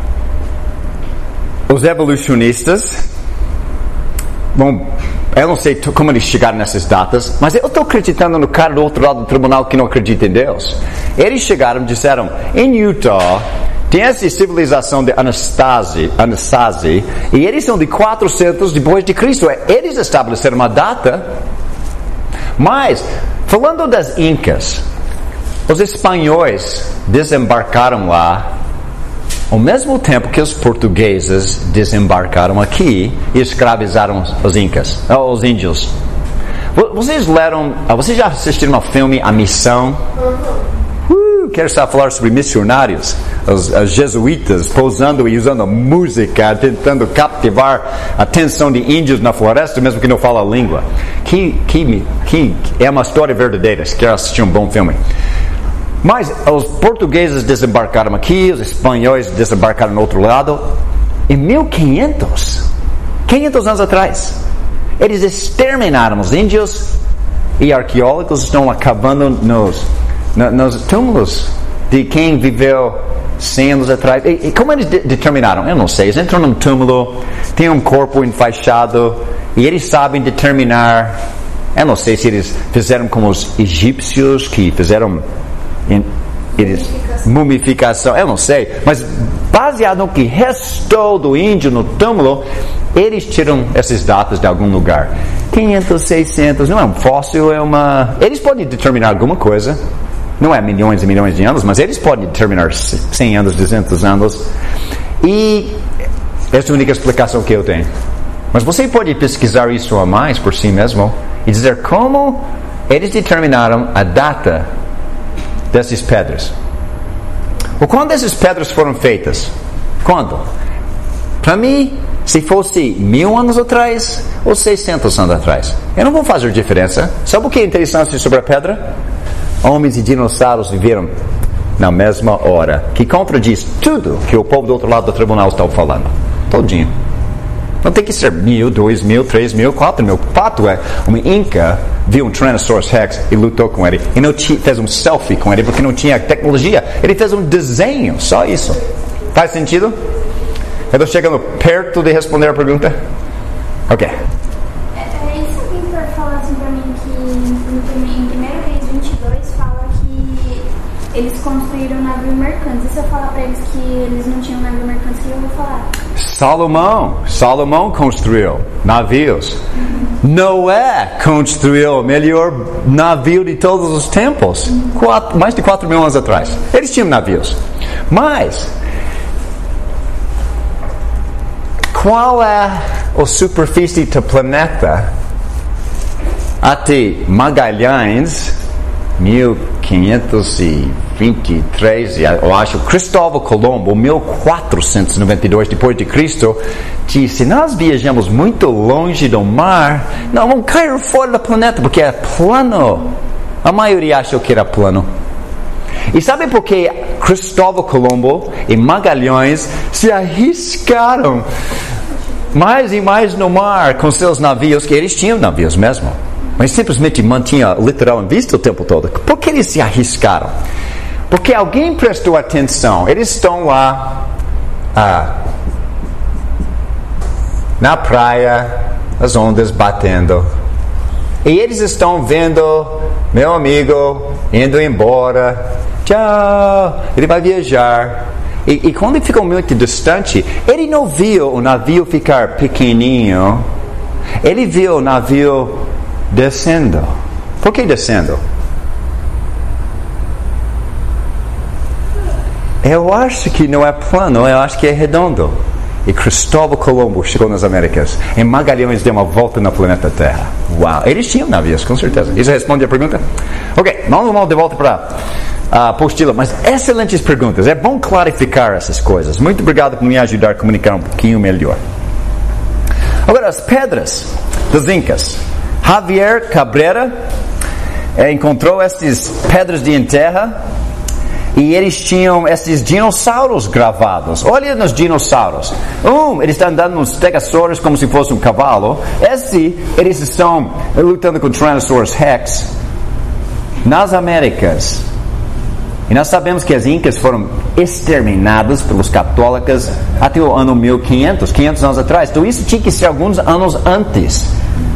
Os evolucionistas, bom, eu não sei como eles chegaram nessas datas, mas eu estou acreditando no cara do outro lado do tribunal que não acredita em Deus. Eles chegaram e disseram, em Utah tem essa civilização de Anasazi, Anasazi, e eles são de quatrocentos depois de Cristo. Eles estabeleceram uma data. Mas, falando das Incas, os espanhóis desembarcaram lá ao mesmo tempo que os portugueses desembarcaram aqui e escravizaram os incas, os índios. Vocês leram, vocês já assistiram ao filme A Missão? Uh, quero só falar sobre missionários, os, os jesuítas pousando e usando música, tentando captivar a atenção de índios na floresta, mesmo que não falam a língua. Que, que, que é uma história verdadeira, se quer assistir um bom filme. Mas os portugueses desembarcaram aqui, os espanhóis desembarcaram no outro lado. Em mil e quinhentos, quinhentos anos atrás, eles exterminaram os índios e arqueólogos estão acabando nos, nos túmulos de quem viveu cem anos atrás. E, e como eles de, determinaram? Eu não sei. Eles entram num túmulo, tem um corpo enfaixado e eles sabem determinar. Eu não sei se eles fizeram como os egípcios que fizeram eles, mumificação, eu não sei, mas baseado no que restou do índio no túmulo, eles tiram essas datas de algum lugar. quinhentos, seiscentos, não é um fóssil, é uma... Eles podem determinar alguma coisa, não é milhões e milhões de anos, mas eles podem determinar cem anos, duzentos anos, e essa é a única explicação que eu tenho. Mas você pode pesquisar isso a mais por si mesmo e dizer como eles determinaram a data dessas pedras. Ou quando essas pedras foram feitas? Quando? Para mim, se fosse mil anos atrás ou seiscentos anos atrás, eu não vou fazer diferença. Sabe o que é interessante sobre a pedra? Homens e dinossauros viveram na mesma hora, que contradiz tudo que o povo do outro lado do tribunal está falando. Todinho. Não tem que ser mil, dois mil, três mil, quatro mil. O fato é, um Inca viu um Tyrannosaurus Rex e lutou com ele. E não t- fez um selfie com ele porque não tinha tecnologia. Ele fez um desenho, só isso. Faz sentido? Eu estou chegando perto de responder a pergunta? Ok. É, é isso aqui para falar assim para mim que em primeiro Reis vinte e dois fala que eles construíram um navio mercante. E se eu falar para eles que eles não tinham navio mercante, o que eu vou falar? Salomão, Salomão construiu navios. Noé construiu o melhor navio de todos os tempos, quatro, mais de quatro mil anos atrás. Eles tinham navios. Mas qual é a superfície do planeta até Magalhães, mil quinhentos e vinte e três, eu acho, Cristóvão Colombo, mil quatrocentos e noventa e dois depois de Cristo, disse: nós viajamos muito longe do mar, não, vamos cair fora do planeta, porque é plano. A maioria achou que era plano. E sabe por que Cristóvão Colombo e Magalhães se arriscaram mais e mais no mar com seus navios, que eles tinham navios mesmo, mas simplesmente mantinha o litoral em vista o tempo todo? Por que eles se arriscaram? Porque alguém prestou atenção. Eles estão lá ah, na praia, as ondas batendo, e eles estão vendo meu amigo indo embora. Tchau, ele vai viajar. E, e quando ele ficou muito distante, ele não viu o navio ficar pequenininho. Ele viu o navio descendo. Por que descendo? Eu acho que não é plano, eu acho que é redondo. E Cristóvão Colombo chegou nas Américas. E Magalhães deu uma volta no planeta Terra. Uau! Eles tinham navios, com certeza. Isso responde a pergunta? Ok, vamos, vamos de volta para a apostila. Mas excelentes perguntas. É bom clarificar essas coisas. Muito obrigado por me ajudar a comunicar um pouquinho melhor. Agora, as pedras dos Incas. Javier Cabrera eh, encontrou essas pedras de enterra. E eles tinham esses dinossauros gravados. Olha nos dinossauros. Um, eles estão andando nos stegosaurus como se fosse um cavalo. Esse, eles estão lutando com o Tyrannosaurus Rex nas Américas. E nós sabemos que as Incas foram exterminadas pelos católicos até o ano mil e quinhentos, quinhentos anos atrás. Então isso tinha que ser alguns anos antes.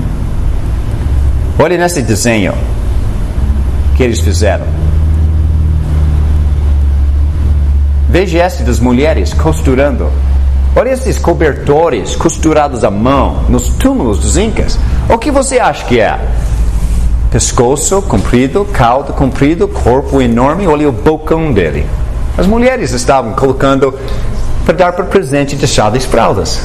Olha nesse desenho que eles fizeram. Veja esse das mulheres costurando. Olha esses cobertores costurados à mão nos túmulos dos Incas. O que você acha que é? Pescoço comprido, cauda comprido, corpo enorme. Olha o bocão dele. As mulheres estavam colocando para dar para presente de chá das fraldas.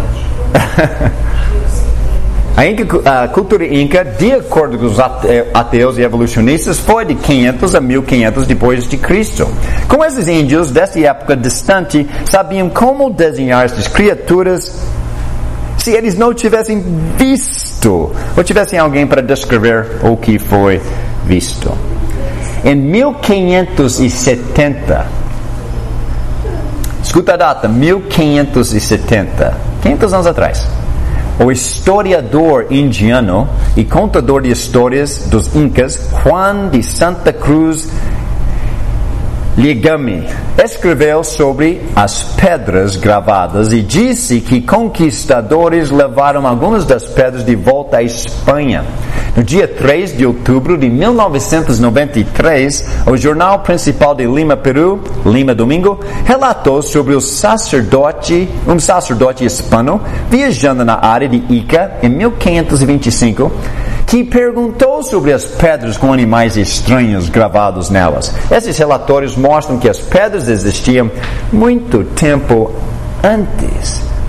A, Inca, a cultura Inca, de acordo com os ateus e evolucionistas, foi de quinhentos a mil e quinhentos depois de Cristo. Com esses índios dessa época distante, sabiam como desenhar essas criaturas se eles não tivessem visto, ou tivessem alguém para descrever o que foi visto. Em mil quinhentos e setenta, escuta a data, mil quinhentos e setenta, quinhentos anos atrás, o historiador indiano e contador de histórias dos Incas, Juan de Santa Cruz Liegami, escreveu sobre as pedras gravadas e disse que conquistadores levaram algumas das pedras de volta à Espanha. No dia três de outubro de mil novecentos e noventa e três, o jornal principal de Lima, Peru, Lima Domingo, relatou sobre o sacerdote, um sacerdote hispano viajando na área de Ica em mil quinhentos e vinte e cinco, que perguntou sobre as pedras com animais estranhos gravados nelas. Esses relatórios mostram que as pedras existiam muito tempo antes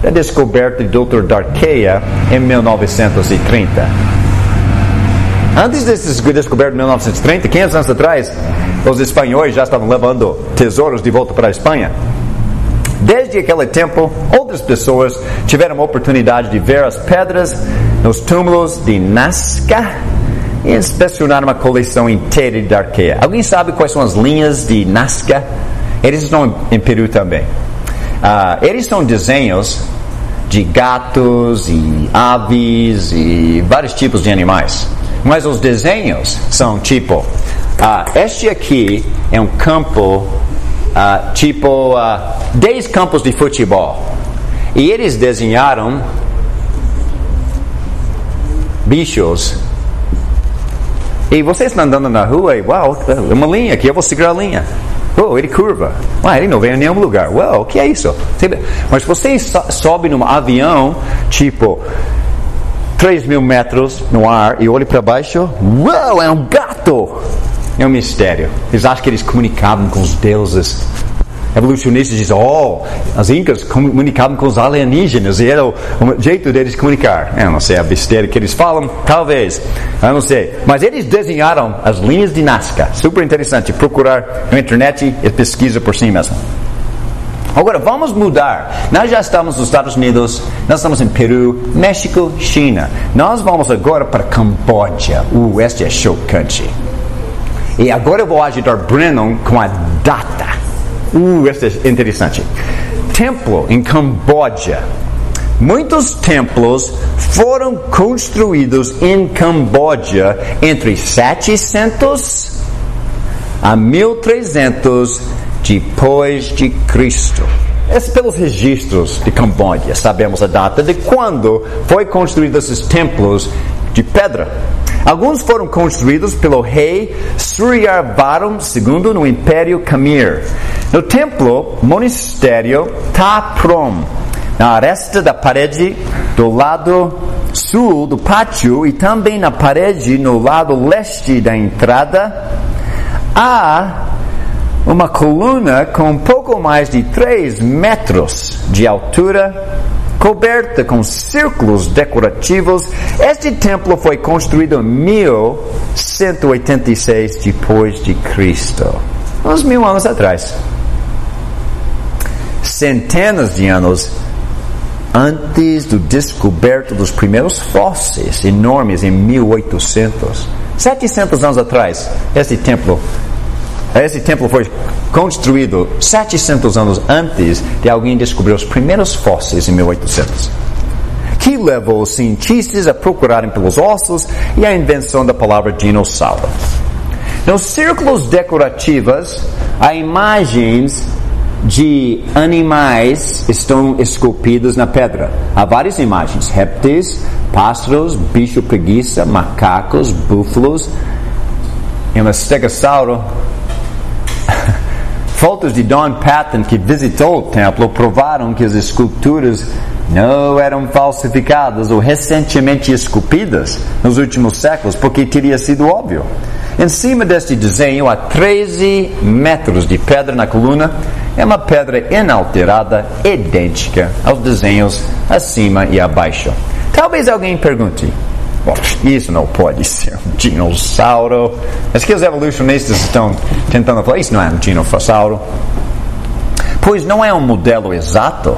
da descoberta de doutor Darkeia em mil novecentos e trinta. Antes desse descoberto em mil novecentos e trinta, quinhentos anos atrás, os espanhóis já estavam levando tesouros de volta para a Espanha. Desde aquele tempo, outras pessoas tiveram a oportunidade de ver as pedras nos túmulos de Nazca e inspecionar uma coleção inteira de Darkeia. Alguém sabe quais são as linhas de Nazca? Eles estão em Peru também. Uh, eles são desenhos de gatos e aves e vários tipos de animais. Mas os desenhos são tipo, uh, este aqui é um campo, uh, tipo uh, dez campos de futebol. E eles desenharam bichos. E você está andando na rua e, uau, uma linha aqui, eu vou seguir a linha. Oh, ele curva. Ah, ele não vem em nenhum lugar. Uau, o que é isso? Mas você sobe num avião, tipo, três mil metros no ar e olha para baixo. Uau, é um gato! É um mistério. Eles acham que eles comunicavam com os deuses. Evolucionistas dizem, oh, as incas comunicavam com os alienígenas e era o, o jeito deles comunicar. Eu não sei a besteira que eles falam, talvez, eu não sei. Mas eles desenharam as linhas de Nazca. Super interessante, procurar na internet e pesquisa por si mesmo. Agora, vamos mudar. Nós já estamos nos Estados Unidos, nós estamos em Peru, México, China. Nós vamos agora para Camboja. Uh, este é chocante. E agora eu vou ajudar Brennan com a data. Uh, isso é interessante. Templo em Camboja. Muitos templos foram construídos em Camboja entre setecentos a mil e trezentos depois de Cristo. Esses pelos registros de Camboja sabemos a data de quando foi construídos esses templos de pedra. Alguns foram construídos pelo rei Suryavaram segundo no Império Khmer. No templo, monastério Ta Prohm, na aresta da parede do lado sul do pátio e também na parede no lado leste da entrada, há uma coluna com um pouco mais de três metros de altura, coberta com círculos decorativos. Este templo foi construído em mil cento e oitenta e seis depois de Cristo, uns mil anos atrás. Centenas de anos antes do descoberto dos primeiros fósseis enormes em mil e oitocentos. setecentos anos atrás, este templo Esse templo foi construído setecentos anos antes de alguém descobrir os primeiros fósseis em mil e oitocentos. Que levou os cientistas a procurarem pelos ossos e a invenção da palavra dinossauro. Nos círculos decorativos, há imagens de animais estão esculpidos na pedra. Há várias imagens: répteis, pássaros, bicho preguiça, macacos, búfalos e um estegossauro. Fotos de Don Patton, que visitou o templo, provaram que as esculturas não eram falsificadas ou recentemente esculpidas nos últimos séculos, porque teria sido óbvio. Em cima deste desenho, há treze metros de pedra na coluna. É uma pedra inalterada, idêntica aos desenhos acima e abaixo. Talvez alguém pergunte, bom, isso não pode ser um dinossauro. Acho que os evolucionistas estão tentando falar, isso não é um dinossauro. Pois não é um modelo exato.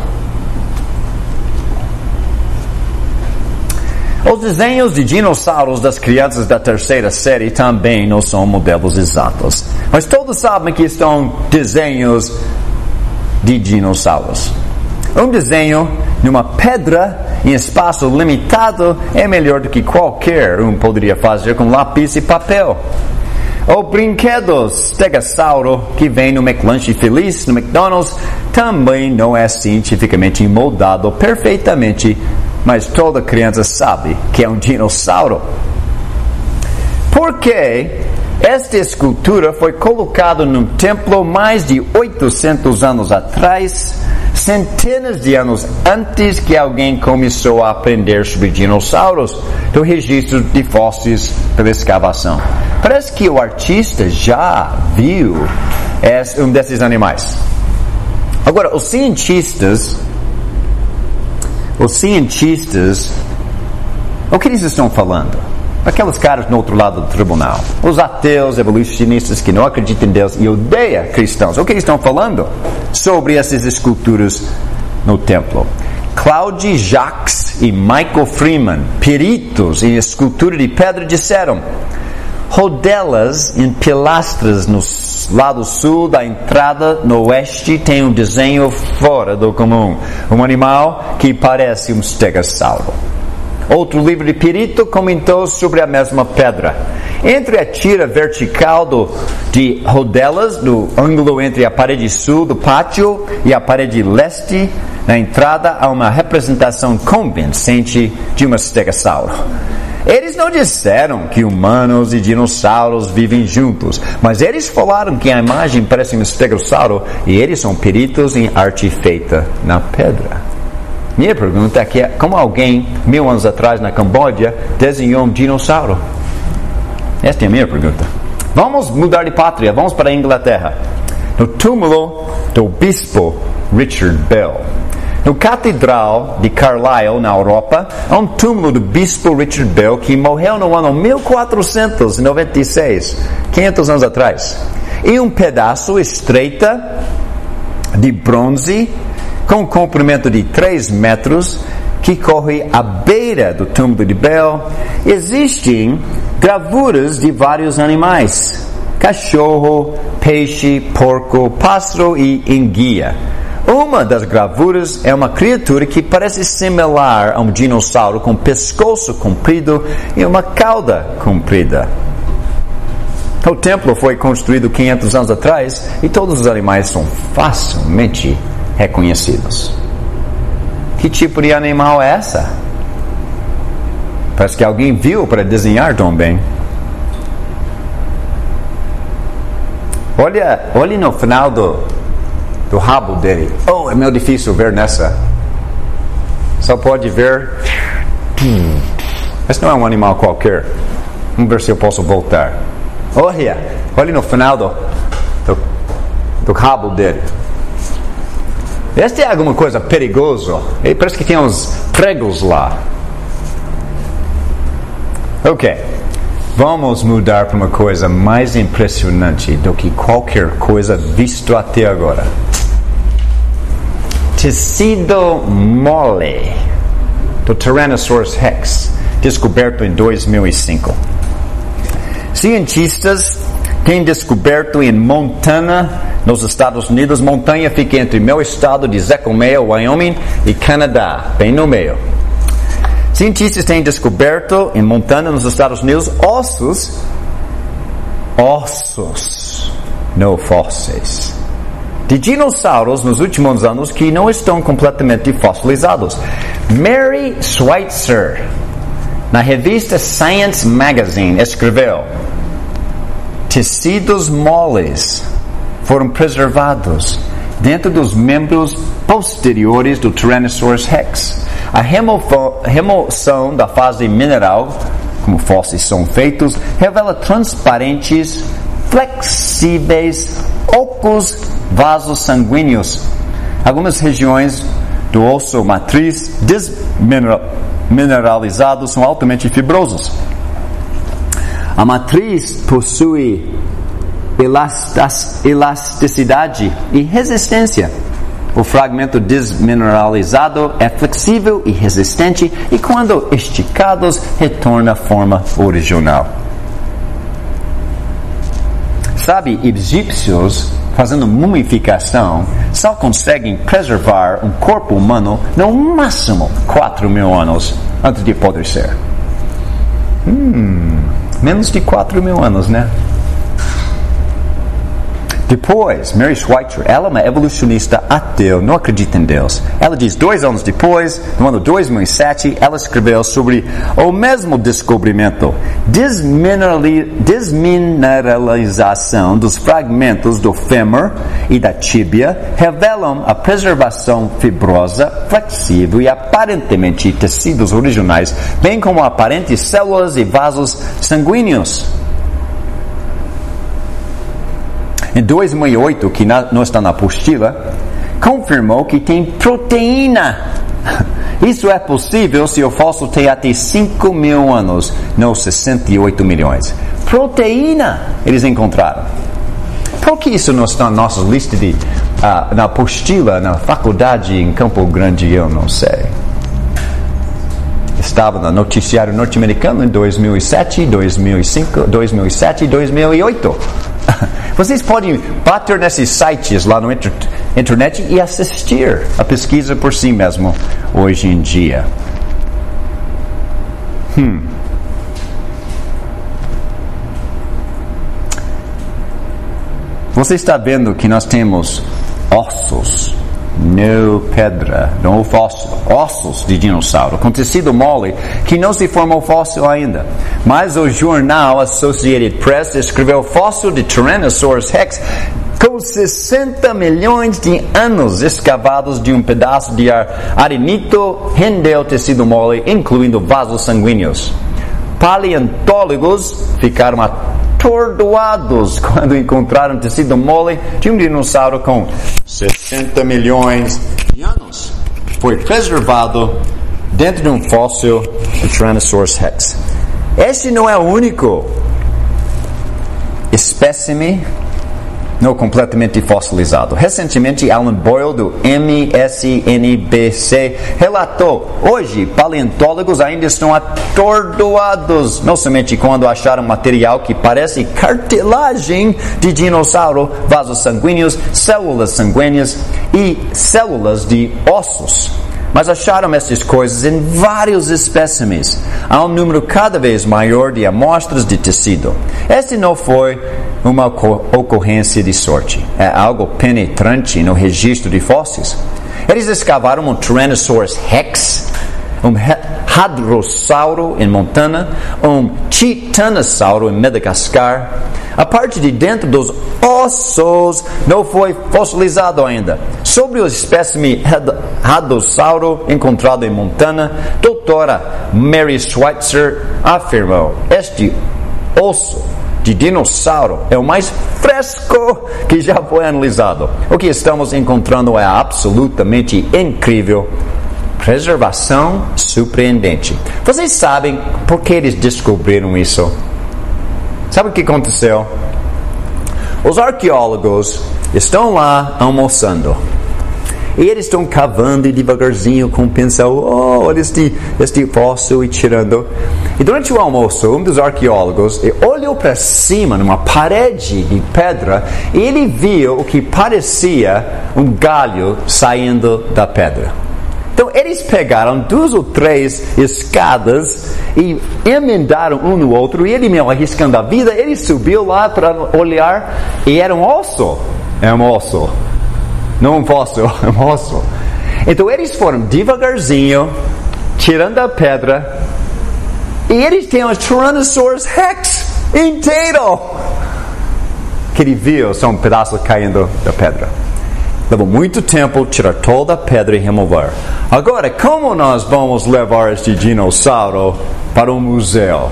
Os desenhos de dinossauros das crianças da terceira série também não são modelos exatos. Mas todos sabem que estão desenhos de dinossauros. Um desenho numa pedra em espaço limitado é melhor do que qualquer um poderia fazer com lápis e papel. O brinquedo estegossauro que vem no McLanche Feliz, no McDonald's, também não é cientificamente moldado perfeitamente, mas toda criança sabe que é um dinossauro. Por que esta escultura foi colocada num templo mais de oitocentos anos atrás, centenas de anos antes que alguém começou a aprender sobre dinossauros, do registro de fósseis pela escavação? Parece que o artista já viu um desses animais. Agora, os cientistas os cientistas, o que eles estão falando? Aqueles caras no outro lado do tribunal, os ateus, evolucionistas que não acreditam em Deus e odeiam cristãos, o que eles estão falando sobre essas esculturas no templo? Claude Jacques e Michael Freeman, peritos em escultura de pedra, disseram: rodelas em pilastras no lado sul da entrada no oeste tem um desenho fora do comum, um animal que parece um estegossauro. Outro livro de perito comentou sobre a mesma pedra. Entre a tira vertical do, de rodelas, do ângulo entre a parede sul do pátio e a parede leste, na entrada, há uma representação convincente de um estegossauro. Eles não disseram que humanos e dinossauros vivem juntos, mas eles falaram que a imagem parece um estegossauro e eles são peritos em arte feita na pedra. Minha pergunta é que, como alguém, mil anos atrás, na Camboja, desenhou um dinossauro? Esta é a minha pergunta. Vamos mudar de pátria, vamos para a Inglaterra. No túmulo do bispo Richard Bell. No Catedral de Carlisle, na Europa, há um túmulo do bispo Richard Bell que morreu no ano mil quatrocentos e noventa e seis, quinhentos anos atrás. E um pedaço estreita de bronze com um comprimento de três metros que corre à beira do túmulo de Bell. Existem gravuras de vários animais: cachorro, peixe, porco, pássaro e enguia. Uma das gravuras é uma criatura que parece similar a um dinossauro com pescoço comprido e uma cauda comprida. O templo foi construído quinhentos anos atrás e todos os animais são facilmente reconhecidos. Que tipo de animal é essa? Parece que alguém viu para desenhar tão bem. Olha, olha no final do, do rabo dele. Oh, é meio difícil ver nessa. Só pode ver. Esse não é um animal qualquer. Vamos ver se eu posso voltar. Olha, olha no final do, do, do rabo dele. Este é alguma coisa perigosa. Ele parece que tem uns pregos lá. Ok. Vamos mudar para uma coisa mais impressionante do que qualquer coisa visto até agora. Tecido mole do Tyrannosaurus Rex, descoberto em dois mil e cinco. Cientistas têm descoberto em Montana, nos Estados Unidos. Montanha fica entre meu estado de Zechomel, Wyoming, e Canadá, bem no meio. Cientistas têm descoberto em Montana, nos Estados Unidos, ossos, ossos, não fósseis, de dinossauros nos últimos anos que não estão completamente fossilizados. Mary Schweitzer, na revista Science Magazine, escreveu: tecidos moles foram preservados dentro dos membros posteriores do Tyrannosaurus Rex. A remo- remoção da fase mineral, como fósseis são feitos, revela transparentes, flexíveis, ocos vasos sanguíneos. Algumas regiões do osso matriz desmineralizados são altamente fibrosos. A matriz possui elasticidade e resistência. O fragmento desmineralizado é flexível e resistente e, quando esticados, retorna à forma original. Sabe, egípcios, fazendo mumificação, só conseguem preservar um corpo humano no máximo quatro mil anos antes de apodrecer. Hum, menos de quatro mil anos, né? Depois, Mary Schweitzer, ela é uma evolucionista ateu, não acredita em Deus. Ela diz, dois anos depois, no ano dois mil e sete, ela escreveu sobre o mesmo descobrimento. Desminerali- desmineralização dos fragmentos do fêmur e da tíbia revelam a preservação fibrosa, flexível e aparentemente tecidos originais, bem como aparentes células e vasos sanguíneos. Em dois mil e oito, que na, não está na apostila, confirmou que tem proteína Isso é possível se o fóssil tem até cinco mil anos, não sessenta e oito milhões. Proteína eles encontraram. Por que isso não está na nossa lista de, uh, na apostila, na faculdade em Campo Grande, eu não sei. Estava no noticiário norte-americano em dois mil e sete, dois mil e cinco, dois mil e sete e dois mil e oito. Vocês podem bater nesses sites lá no inter- internet e assistir a pesquisa por si mesmo hoje em dia. Hum. Você está vendo que nós temos ossos, não pedra, não fóssil, ossos de dinossauro, com tecido mole, que não se formou fóssil ainda. Mas o jornal Associated Press escreveu fóssil de Tyrannosaurus Rex com sessenta milhões de anos escavados de um pedaço de arenito, rendeu tecido mole, incluindo vasos sanguíneos. Paleontólogos ficaram atordoados quando encontraram tecido mole de um dinossauro com sessenta milhões de anos. Foi preservado dentro de um fóssil de Tyrannosaurus Rex. Este não é o único espécime não completamente fossilizado. Recentemente, Alan Boyle, do M S N B C, relatou: hoje, paleontólogos ainda estão atordoados, não somente quando acharam material que parece cartilagem de dinossauro, vasos sanguíneos, células sanguíneas e células de ossos, mas acharam essas coisas em vários espécimes. Há um número cada vez maior de amostras de tecido. Este não foi uma ocorrência de sorte. É algo penetrante no registro de fósseis. Eles escavaram um Tyrannosaurus Rex, um Hadrossauro em Montana, um Titanossauro em Madagascar. A parte de dentro dos ossos não foi fossilizado ainda. Sobre o espécime Hadrossauro encontrado em Montana, doutora Mary Schweitzer afirmou: este osso de dinossauro é o mais fresco que já foi analisado. O que estamos encontrando é absolutamente incrível. Preservação surpreendente. Vocês sabem por que eles descobriram isso? Sabe o que aconteceu? Os arqueólogos estão lá almoçando. E eles estão cavando devagarzinho, com pincel. Oh, olha este, este fóssil, e tirando. E durante o almoço, um dos arqueólogos olhou para cima, numa parede de pedra, e ele viu o que parecia um galho saindo da pedra. Então, eles pegaram duas ou três escadas e emendaram um no outro, e ele, mesmo arriscando a vida, ele subiu lá para olhar, e era um osso. É um osso. Não um fóssil, é um osso. Então, eles foram devagarzinho, tirando a pedra, e eles têm um Tyrannosaurus Rex inteiro. Que ele viu, são pedaços caindo da pedra. Levou muito tempo tirar toda a pedra e remover. Agora, como nós vamos levar este dinossauro para um museu?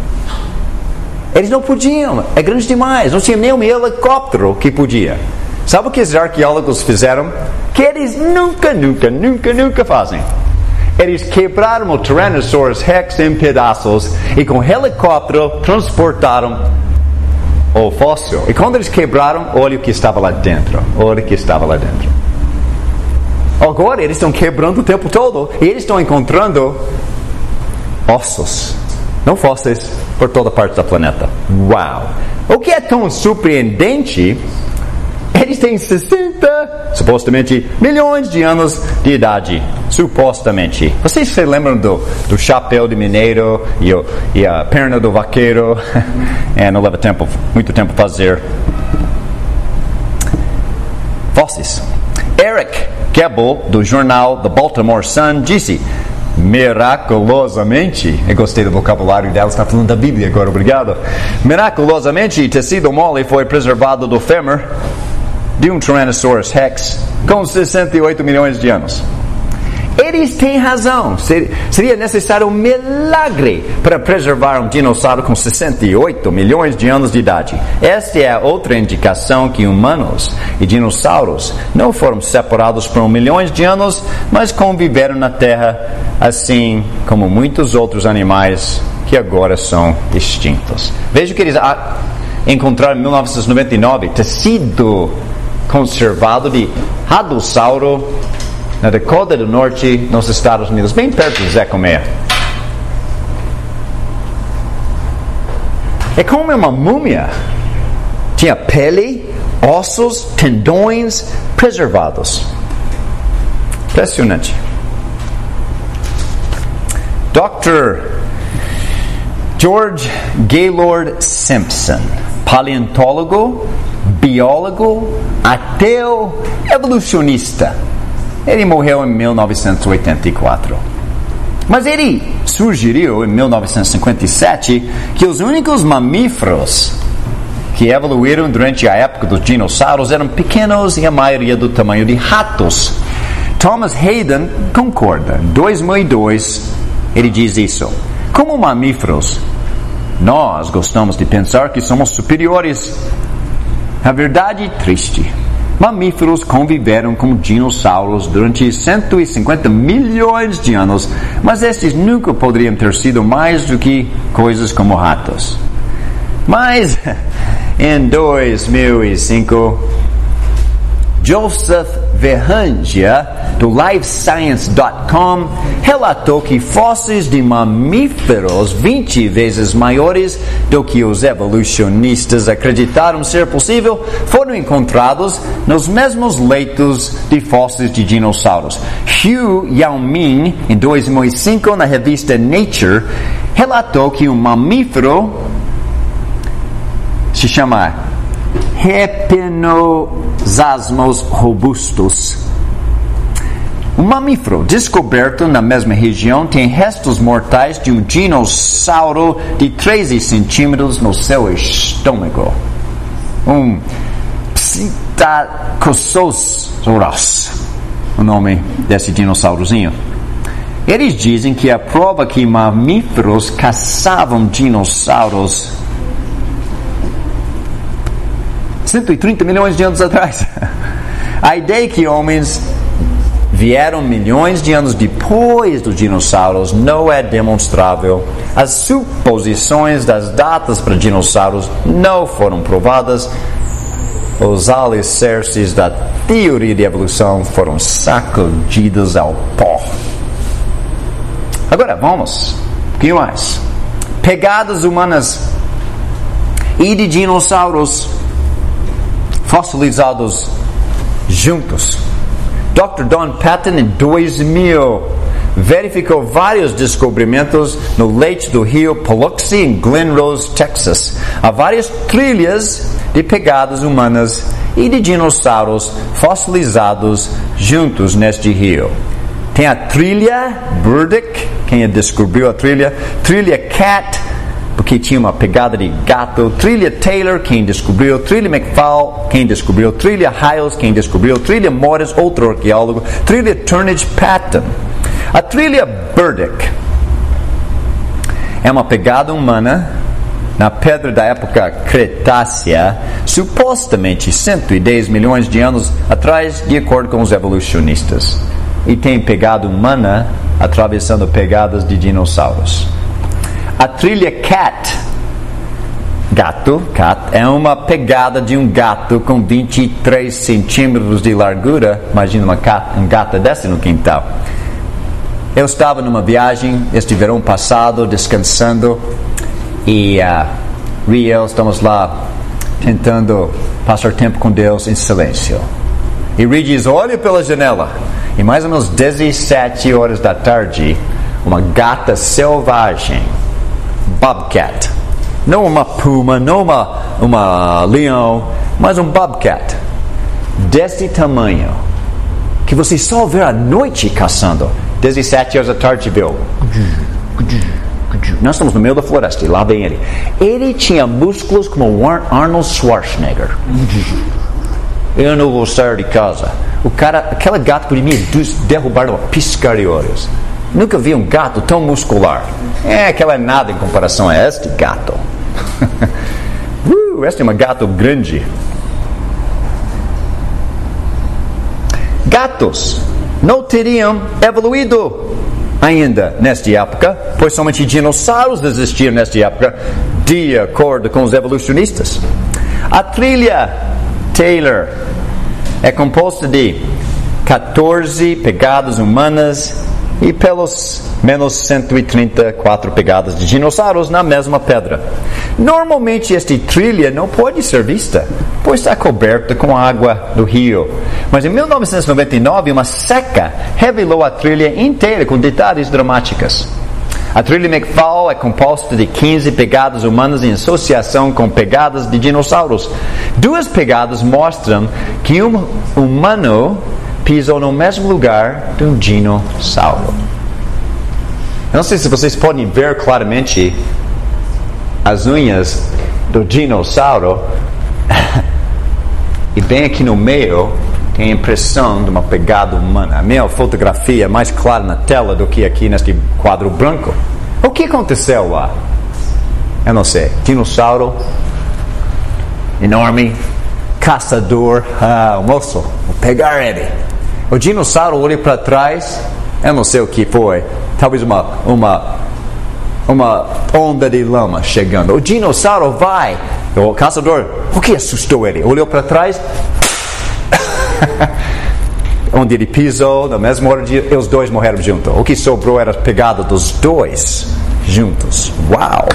Eles não podiam, é grande demais, não tinha nem um helicóptero que podia. Sabe o que os arqueólogos fizeram? Que eles nunca, nunca, nunca, nunca fazem. Eles quebraram o Tyrannosaurus Rex em pedaços e com helicóptero transportaram o fóssil. E quando eles quebraram, olha o que estava lá dentro. Olha o que estava lá dentro. Agora eles estão quebrando o tempo todo e eles estão encontrando ossos, não fósseis, por toda parte do planeta. Uau! O que é tão surpreendente? Eles têm sessenta, supostamente, milhões de anos de idade. Supostamente. Vocês se lembram do, do chapéu de mineiro e, o, e a perna do vaqueiro? É, não leva tempo, muito tempo fazer. Fósseis. Eric Gebel, do jornal The Baltimore Sun, disse: miraculosamente, eu gostei do vocabulário dela, está falando da Bíblia agora, obrigado. Miraculosamente, tecido mole foi preservado do fêmur de um Tyrannosaurus Rex com sessenta e oito milhões de anos. Eles têm razão. Seria necessário um milagre para preservar um dinossauro com sessenta e oito milhões de anos de idade. Esta é outra indicação que humanos e dinossauros não foram separados por milhões de anos, mas conviveram na Terra, assim como muitos outros animais que agora são extintos. Veja que eles encontraram em mil novecentos e noventa e nove tecido conservado de radossauro na Dakota do Norte, nos Estados Unidos, bem perto de Zé Colmeia. É como uma múmia. Tinha pele, ossos, tendões preservados. Impressionante. doutor George Gaylord Simpson, paleontólogo, biólogo, ateu, evolucionista. Ele morreu em mil novecentos e oitenta e quatro. Mas ele sugeriu em mil novecentos e cinquenta e sete que os únicos mamíferos que evoluíram durante a época dos dinossauros eram pequenos e a maioria do tamanho de ratos. Thomas Hayden concorda. Em dois mil e dois, ele diz isso. Como mamíferos, nós gostamos de pensar que somos superiores. A verdade é triste. Mamíferos conviveram com dinossauros durante cento e cinquenta milhões de anos, mas estes nunca poderiam ter sido mais do que coisas como ratos. Mas, em dois mil e cinco, Joseph Verhangia, do live science ponto com, relatou que fósseis de mamíferos vinte vezes maiores do que os evolucionistas acreditaram ser possível foram encontrados nos mesmos leitos de fósseis de dinossauros. Hugh Yao-Min, em dois mil e cinco, na revista Nature, relatou que um mamífero se chama Hypnosasmos robustus. Um mamífero descoberto na mesma região tem restos mortais de um dinossauro de treze centímetros no seu estômago. Um Psittacosaurus, o nome desse dinossaurozinho. Eles dizem que a prova que mamíferos caçavam dinossauros cento e trinta milhões de anos atrás. A ideia é que homens vieram milhões de anos depois dos dinossauros não é demonstrável. As suposições das datas para dinossauros não foram provadas. Os alicerces da teoria de evolução foram sacudidos ao pó. Agora vamos, um pouquinho mais. Pegadas humanas e de dinossauros fossilizados juntos. doutor Don Patton, em dois mil, verificou vários descobrimentos no leito do rio Paluxy, em Glen Rose, Texas. Há várias trilhas de pegadas humanas e de dinossauros fossilizados juntos neste rio. Tem a trilha Burdick, quem descobriu a trilha, trilha Cat, porque tinha uma pegada de gato, trilha Taylor, quem descobriu, trilha McFall, quem descobriu, trilha Hiles, quem descobriu, trilha Morris, outro arqueólogo, trilha Turnage Patton. A trilha Burdick é uma pegada humana na pedra da época Cretácea, supostamente cento e dez milhões de anos atrás, de acordo com os evolucionistas. E tem pegada humana atravessando pegadas de dinossauros. A trilha Cat, gato, cat, é uma pegada de um gato com vinte e três centímetros de largura. Imagina uma cat, um gato desse no quintal. Eu estava numa viagem este verão passado, descansando, e uh, Ri e eu estamos lá tentando passar tempo com Deus em silêncio. E Ri diz, olha pela janela. E mais ou menos dezessete horas da tarde, uma gata selvagem, bobcat, não uma puma, não uma, uma leão, mas um bobcat, desse tamanho, que você só vê à noite caçando. dezessete horas da tarde, viu? Nós estamos no meio da floresta e lá vem ele. Ele tinha músculos como Arnold Schwarzenegger. Eu não vou sair de casa. o cara, aquele gato podia me derrubar numa piscar de olhos. Nunca vi um gato tão muscular. É, aquela é nada em comparação a este gato. uh, este é um gato grande. Gatos não teriam evoluído ainda nesta época, pois somente dinossauros existiam nesta época, de acordo com os evolucionistas. A trilha Taylor é composta de quatorze pegadas humanas e pelos menos cento e trinta e quatro pegadas de dinossauros na mesma pedra. Normalmente esta trilha não pode ser vista, pois está coberta com água do rio. Mas em mil novecentos e noventa e nove, uma seca revelou a trilha inteira com detalhes dramáticos. A trilha McFall é composta de quinze pegadas humanas em associação com pegadas de dinossauros. Duas pegadas mostram que um humano pisou no mesmo lugar de um dinossauro. Eu não sei se vocês podem ver claramente as unhas do dinossauro. E bem aqui no meio tem a impressão de uma pegada humana. A minha fotografia é mais clara na tela do que aqui neste quadro branco. O que aconteceu lá? Eu não sei. Dinossauro enorme, caçador, ah, moço, vou pegar ele. O dinossauro olha para trás, eu não sei o que foi, talvez uma, uma, uma onda de lama chegando. O dinossauro vai, o caçador, o que assustou ele? Olhou para trás, onde ele pisou, na mesma hora, de, os dois morreram juntos. O que sobrou era a pegada dos dois juntos. Uau!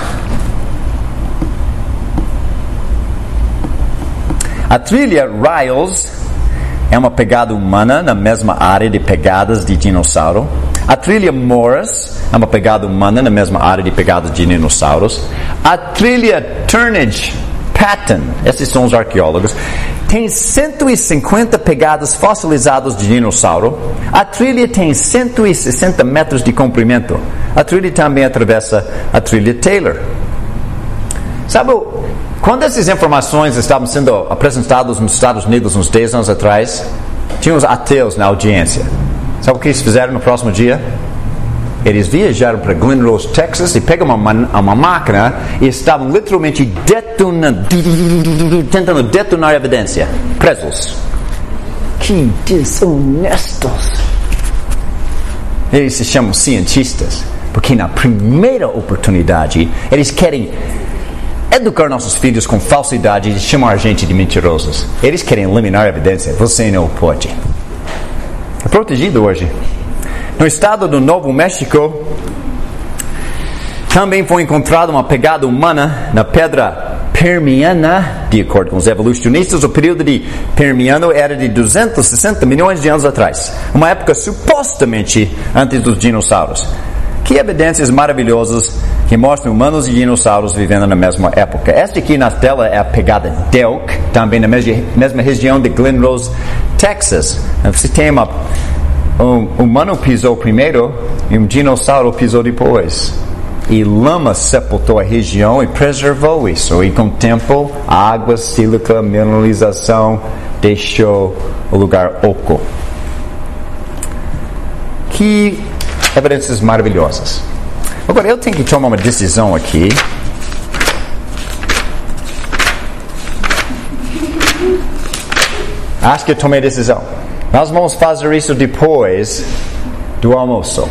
A trilha Riles é uma pegada humana na mesma área de pegadas de dinossauro. A trilha Morris é uma pegada humana na mesma área de pegadas de dinossauros. A trilha Turnage Patton, esses são os arqueólogos, tem cento e cinquenta pegadas fossilizadas de dinossauro. A trilha tem cento e sessenta metros de comprimento. A trilha também atravessa a trilha Taylor. Sabe, quando essas informações estavam sendo apresentadas nos Estados Unidos uns dez anos atrás, tinha os ateus na audiência. Sabe o que eles fizeram no próximo dia? Eles viajaram para Glen Rose, Texas, e pegaram uma, uma máquina e estavam literalmente detonando, tentando detonar a evidência. Presos. Que desonestos. Eles se chamam cientistas, porque na primeira oportunidade eles querem educar nossos filhos com falsidade e chamar a gente de mentirosos. Eles querem eliminar a evidência. Você não pode. É protegido hoje. No estado do Novo México, também foi encontrada uma pegada humana na pedra Permiana. De acordo com os evolucionistas, o período de Permiano era de duzentos e sessenta milhões de anos atrás. Uma época supostamente antes dos dinossauros. Que evidências maravilhosas que mostram humanos e dinossauros vivendo na mesma época. Esta aqui na tela é a pegada Delk, também na mesma região de Glen Rose, Texas. Você tem uma... Um humano pisou primeiro e um dinossauro pisou depois. E lama sepultou a região e preservou isso. E com o tempo, água, sílica, mineralização deixou o lugar oco. Que evidências maravilhosas. Agora eu tenho que tomar uma decisão aqui. Acho que eu tomei a decisão. Nós vamos fazer isso depois do almoço.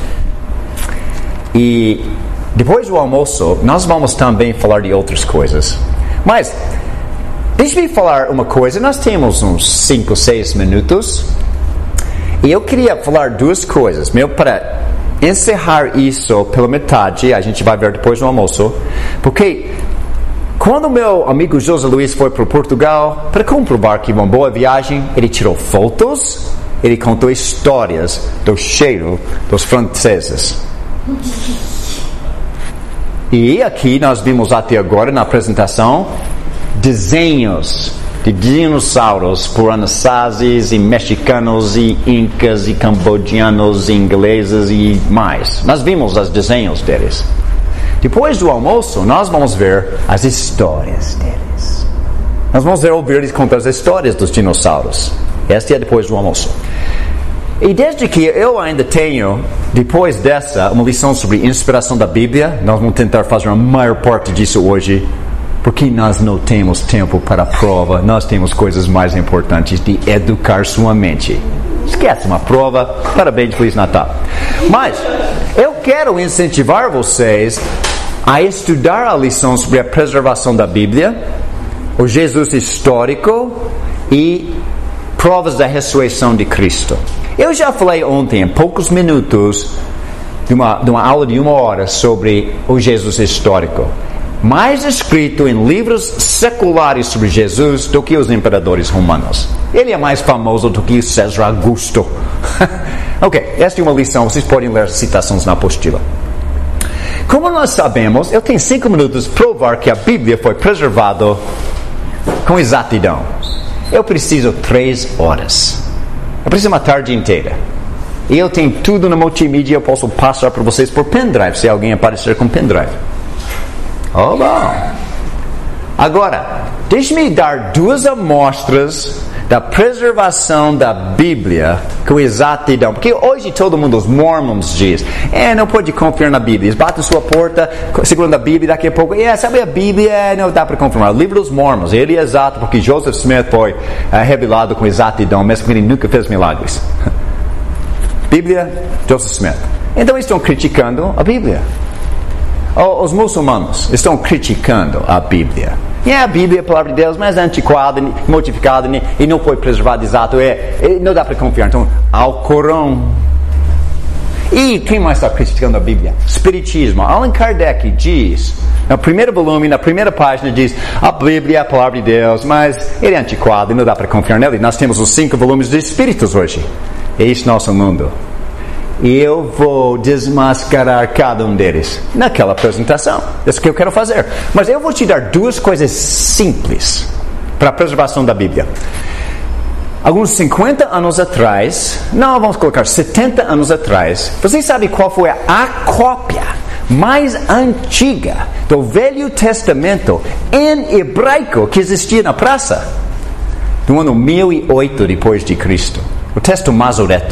E depois do almoço, nós vamos também falar de outras coisas. Mas, deixe-me falar uma coisa. Nós temos uns cinco, seis minutos. E eu queria falar duas coisas. Meu, para encerrar isso pela metade, a gente vai ver depois do almoço. Porque quando meu amigo José Luiz foi para Portugal, para comprovar que uma boa viagem, ele tirou fotos, ele contou histórias do cheiro dos franceses. E aqui nós vimos até agora na apresentação desenhos de dinossauros por anasasis e mexicanos e incas e cambodianos e ingleses e mais. Nós vimos os desenhos deles. Depois do almoço, nós vamos ver as histórias deles. Nós vamos ver, ouvir eles contar as histórias dos dinossauros. Este é depois do almoço. E desde que eu ainda tenho, depois dessa, uma lição sobre inspiração da Bíblia, nós vamos tentar fazer a maior parte disso hoje, porque nós não temos tempo para a prova, nós temos coisas mais importantes de educar sua mente. Esquece uma prova, parabéns, Feliz Natal. Mas eu quero incentivar vocês a estudar a lição sobre a preservação da Bíblia, o Jesus histórico e provas da ressurreição de Cristo. Eu já falei ontem, em poucos minutos, de uma, de uma aula de uma hora sobre o Jesus histórico. Mais escrito em livros seculares sobre Jesus do que os imperadores romanos. Ele é mais famoso do que César Augusto. Ok, esta é uma lição, vocês podem ler as citações na apostila. Como nós sabemos, eu tenho cinco minutos para provar que a Bíblia foi preservada com exatidão. Eu preciso três horas. Eu preciso uma tarde inteira. E eu tenho tudo no multimídia, eu posso passar para vocês por pendrive, se alguém aparecer com pendrive. Oh, bom. Agora, deixe-me dar duas amostras da preservação da Bíblia com exatidão. Porque hoje todo mundo, os mormons, diz, é, não pode confiar na Bíblia. Eles batem sua porta, segurando a Bíblia, daqui a pouco, é, sabe a Bíblia, não dá para confirmar. O livro dos mormons, ele é exato, porque Joseph Smith foi uh, revelado com exatidão, mesmo que ele nunca fez milagres. Bíblia, Joseph Smith. Então eles estão criticando a Bíblia. Os muçulmanos estão criticando a Bíblia. E a Bíblia é a palavra de Deus, mas é antiquada, modificada e não foi preservada exato. É, não dá para confiar. Então, ao Corão. E quem mais está criticando a Bíblia? Espiritismo. Allan Kardec diz, no primeiro volume, na primeira página, diz: a Bíblia é a palavra de Deus, mas ele é antiquado e não dá para confiar nele. Nós temos os cinco volumes de Espíritos hoje. Este é nosso mundo. E eu vou desmascarar cada um deles naquela apresentação. É isso que eu quero fazer. Mas eu vou te dar duas coisas simples para a preservação da Bíblia. Alguns cinquenta anos atrás, não, vamos colocar setenta anos atrás, vocês sabem qual foi a cópia mais antiga do Velho Testamento em hebraico que existia na praça? Do ano mil e oito depois de Cristo. O texto Masoreto.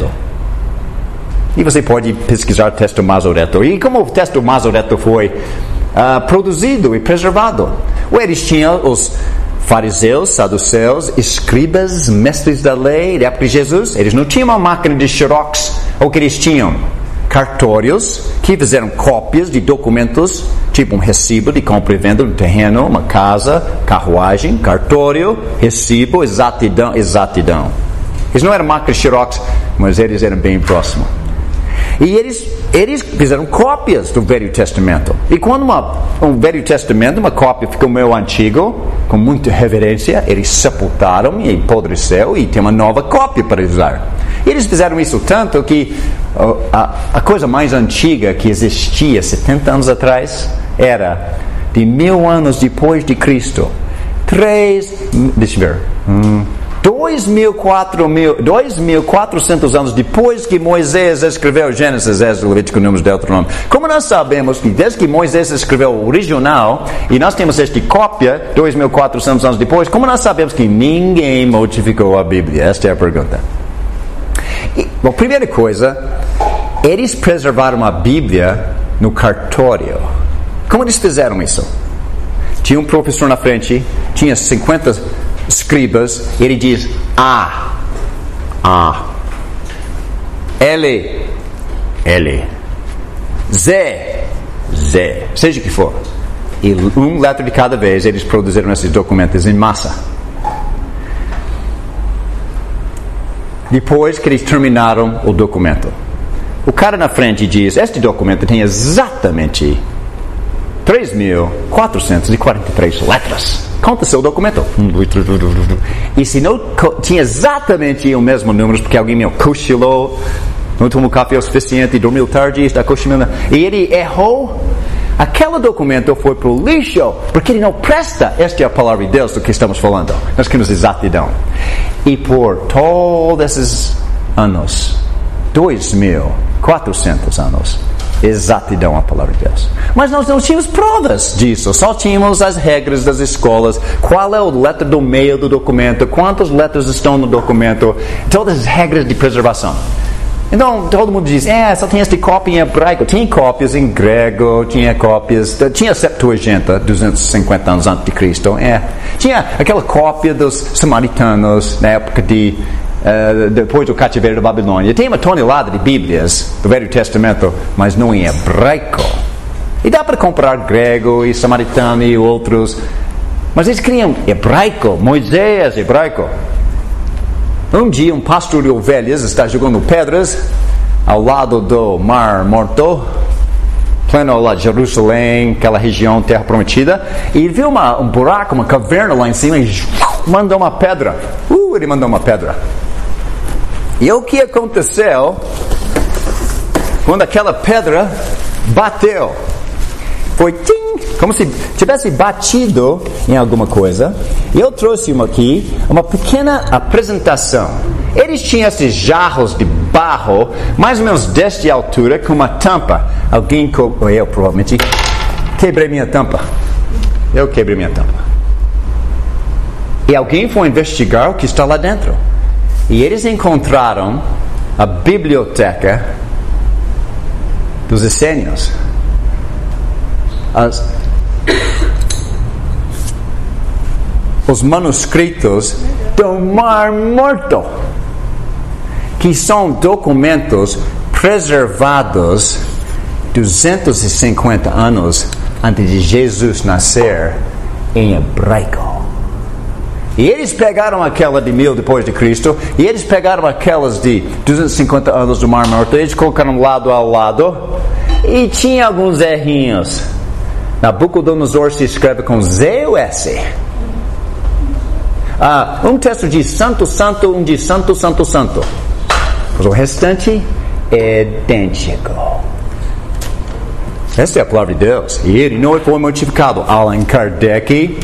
E você pode pesquisar o texto Masoreto. E como o texto Masoreto foi uh, produzido e preservado? Eles tinham os fariseus, saduceus, escribas, mestres da lei da época de Jesus. Eles não tinham uma máquina de xerox. O que eles tinham? Cartórios que fizeram cópias de documentos, tipo um recibo de compra e venda de um terreno, uma casa, carruagem, cartório, recibo, exatidão, exatidão. Eles não eram máquinas de xerox, mas eles eram bem próximos. E eles, eles fizeram cópias do Velho Testamento. E quando uma, um Velho Testamento, uma cópia ficou meio antigo, com muita reverência, eles sepultaram e apodreceu e tem uma nova cópia para usar. E eles fizeram isso tanto que uh, a, a coisa mais antiga que existia setenta anos atrás era de mil anos depois de Cristo. Três, deixa eu ver... Hum, Dois mil, quatro mil, dois mil quatrocentos anos depois que Moisés escreveu Gênesis, Êxodo, Levítico, Números, Deuteronômio. Como nós sabemos que desde que Moisés escreveu o original, e nós temos esta cópia, dois mil e quatrocentos anos depois, como nós sabemos que ninguém modificou a Bíblia? Esta é a pergunta. E, bom, primeira coisa, eles preservaram a Bíblia no cartório. Como eles fizeram isso? Tinha um professor na frente, tinha cinquenta escribas, ele diz A, A, L, L, Z, Z, seja o que for. E um letra de cada vez eles produziram esses documentos em massa. Depois que eles terminaram o documento, o cara na frente diz: este documento tem exatamente três mil quatrocentas e quarenta e três letras. Conta seu documento. E se não tinha exatamente o mesmo número, porque alguém me cochilou, não tomou café o suficiente, dormiu tarde, está cochilando, e ele errou, aquele documento foi para o lixo, porque ele não presta. Esta é a palavra de Deus do que estamos falando. Nós queremos exatidão. E por todos esses anos, dois mil quatrocentos anos, exatidão à palavra de Deus. Mas nós não tínhamos provas disso, só tínhamos as regras das escolas, qual é a letra do meio do documento, quantas letras estão no documento, todas as regras de preservação. Então, todo mundo diz, é, só tem esta cópia em hebraico. Tinha cópias em grego, tinha cópias... Tinha Septuaginta, duzentos e cinquenta anos antes de Cristo. É. Tinha aquela cópia dos samaritanos, na época de... Uh, depois do cativeiro da Babilônia. Tem uma tonelada de Bíblias do Velho Testamento, mas não em hebraico. E dá para comprar grego e samaritano e outros. Mas eles queriam hebraico, Moisés, hebraico. Um dia um pastor de ovelhas está jogando pedras ao lado do Mar Morto, pleno lá de Jerusalém, aquela região, terra prometida, e ele viu uma, um buraco, uma caverna lá em cima e mandou uma pedra. Uh, ele mandou uma pedra. E o que aconteceu quando aquela pedra bateu? Foi tim, como se tivesse batido em alguma coisa. E eu trouxe uma aqui, uma pequena apresentação. Eles tinham esses jarros de barro, mais ou menos desta altura, com uma tampa. Alguém, ou eu provavelmente, quebrei minha tampa. Eu quebrei minha tampa. E alguém foi investigar o que está lá dentro. E eles encontraram a biblioteca dos essênios. As, os manuscritos do Mar Morto, que são documentos preservados duzentos e cinquenta anos antes de Jesus nascer, em hebraico. E eles pegaram aquela de mil depois de Cristo, e eles pegaram aquelas de duzentos e cinquenta anos do Mar Morto, eles colocaram lado ao lado, e tinha alguns errinhos. Nabucodonosor se escreve com Z ou S. Ah, um texto diz santo, santo, um diz santo, santo, santo. Mas o restante é idêntico. Essa é a palavra de Deus. E ele não foi modificado. Allan Kardec,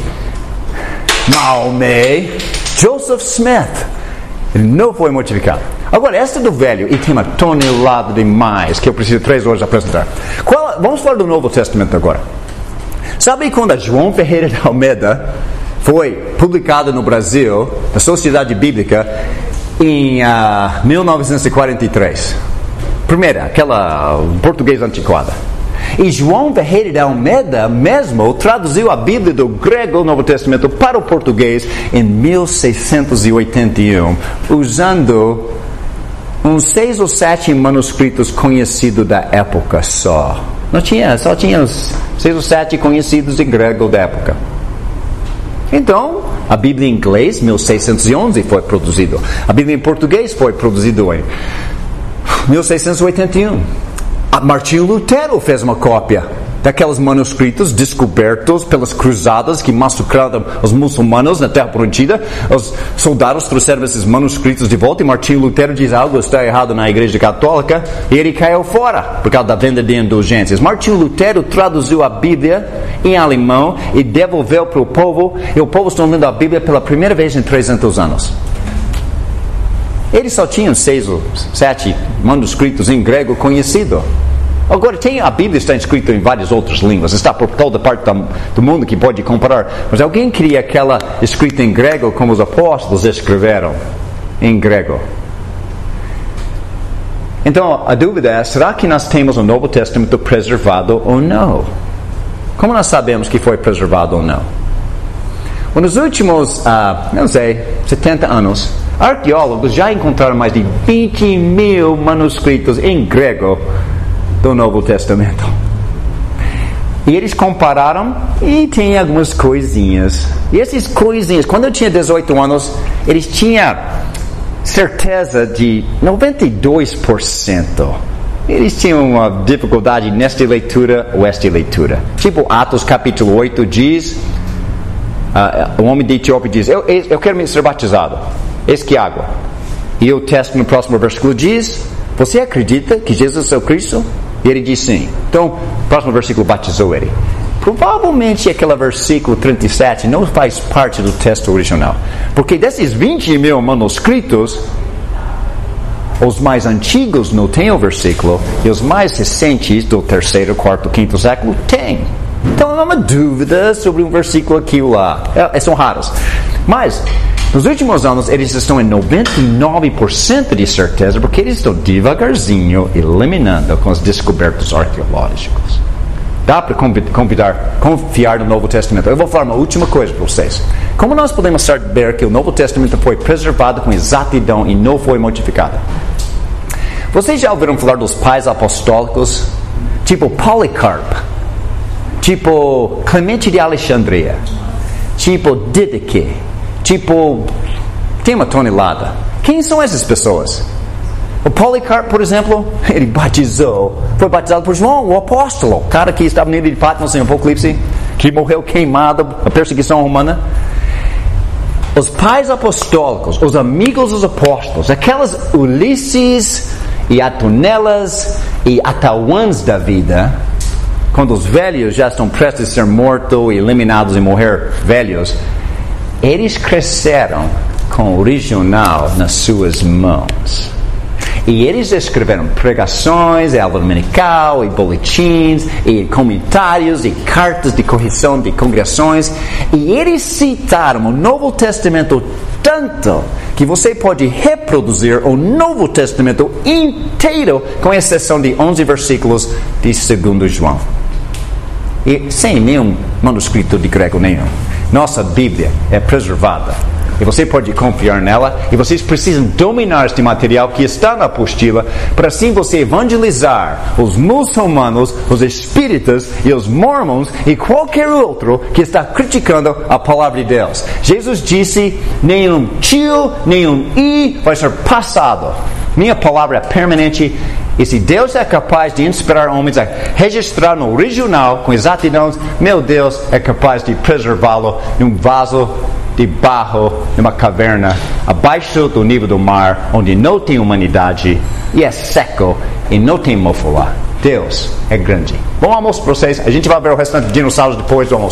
Maomé, Joseph Smith. Ele não foi modificado. Agora, esta do velho, e tem uma tonelada de mais, que eu preciso de três horas apresentar. Qual, vamos falar do Novo Testamento agora. Sabe quando a João Ferreira de Almeida foi publicada no Brasil, na Sociedade Bíblica, em uh, mil novecentos e quarenta e três? Primeira, aquela uh, português antiquada. E João Ferreira de Almeida mesmo traduziu a Bíblia do grego Novo Testamento para o português em mil seiscentos e oitenta e um, usando uns seis ou sete manuscritos conhecidos da época só. Não tinha, só tinha os seis ou sete conhecidos em grego da época. Então, a Bíblia em inglês, mil seiscentos e onze, foi produzido. A Bíblia em português foi produzido em mil seiscentos e oitenta e um. Martinho Lutero fez uma cópia daqueles manuscritos descobertos pelas cruzadas que massacraram os muçulmanos na Terra Prometida. Os soldados trouxeram esses manuscritos de volta e Martinho Lutero diz algo está errado na Igreja Católica e ele caiu fora por causa da venda de indulgências. Martinho Lutero traduziu a Bíblia em alemão e devolveu para o povo, e o povo está lendo a Bíblia pela primeira vez em trezentos anos. Eles só tinham seis ou sete manuscritos em grego conhecido. Agora, tem, a Bíblia está escrita em várias outras línguas, está por toda parte do mundo que pode comparar. Mas alguém queria aquela escrita em grego como os apóstolos escreveram em grego. Então, a dúvida é, será que nós temos o Novo Testamento preservado ou não? Como nós sabemos que foi preservado ou não? Bom, nos últimos, uh, não sei, setenta anos, arqueólogos já encontraram mais de vinte mil manuscritos em grego do Novo Testamento. E eles compararam e tem algumas coisinhas. E essas coisinhas, quando eu tinha dezoito anos, eles tinham certeza de noventa e dois por cento. Eles tinham uma dificuldade nesta leitura ou esta leitura. Tipo, Atos capítulo oito diz, uh, o homem de Etiópia diz, eu, eu quero ser batizado. Eis que água. E o texto no próximo versículo diz, você acredita que Jesus é o Cristo? E ele diz sim. Então, o próximo versículo batizou ele. Provavelmente aquele versículo trinta e sete não faz parte do texto original. Porque desses vinte mil manuscritos, Os mais antigos não têm o versículo, e os mais recentes, do terceiro, quarto, quinto século, têm. Então não há uma dúvida sobre um versículo aqui ou lá. É, são raros. Mas, nos últimos anos, eles estão em noventa e nove por cento de certeza, porque eles estão devagarzinho eliminando com os descobertos arqueológicos. Dá para convidar, confiar no Novo Testamento. Eu vou falar uma última coisa para vocês. Como nós podemos saber que o Novo Testamento foi preservado com exatidão e não foi modificado? Vocês já ouviram falar dos pais apostólicos? Tipo Policarpo, tipo Clemente de Alexandria, tipo Didache, tipo... tem uma tonelada. Quem são essas pessoas? O Policarpo, por exemplo, ele batizou, foi batizado por João, o apóstolo, o cara que estava no livro de Patmos em Apocalipse, que morreu queimado, a perseguição romana. Os pais apostólicos, os amigos dos apóstolos, aquelas Ulisses e Atonelas e Atauãs da vida, quando os velhos já estão prestes a ser mortos e eliminados e morrer velhos, eles cresceram com o original nas suas mãos. E eles escreveram pregações, e aula dominical, e boletins, e comentários, e cartas de correção de congregações. E eles citaram o Novo Testamento tanto que você pode reproduzir o Novo Testamento inteiro, com exceção de onze versículos de segundo João. E sem nenhum manuscrito de grego nenhum. Nossa Bíblia é preservada. E você pode confiar nela. E vocês precisam dominar este material que está na apostila, para assim você evangelizar os muçulmanos, os espíritas e os mormons e qualquer outro que está criticando a palavra de Deus. Jesus disse: nenhum tio, nenhum i vai ser passado. Minha palavra é permanente. E se Deus é capaz de inspirar homens a registrar no original com exatidão, meu Deus é capaz de preservá-lo num vaso de barro, numa caverna abaixo do nível do mar, onde não tem humanidade e é seco e não tem mofo lá. Deus é grande. Bom almoço para vocês. A gente vai ver o restante de dinossauros depois do almoço.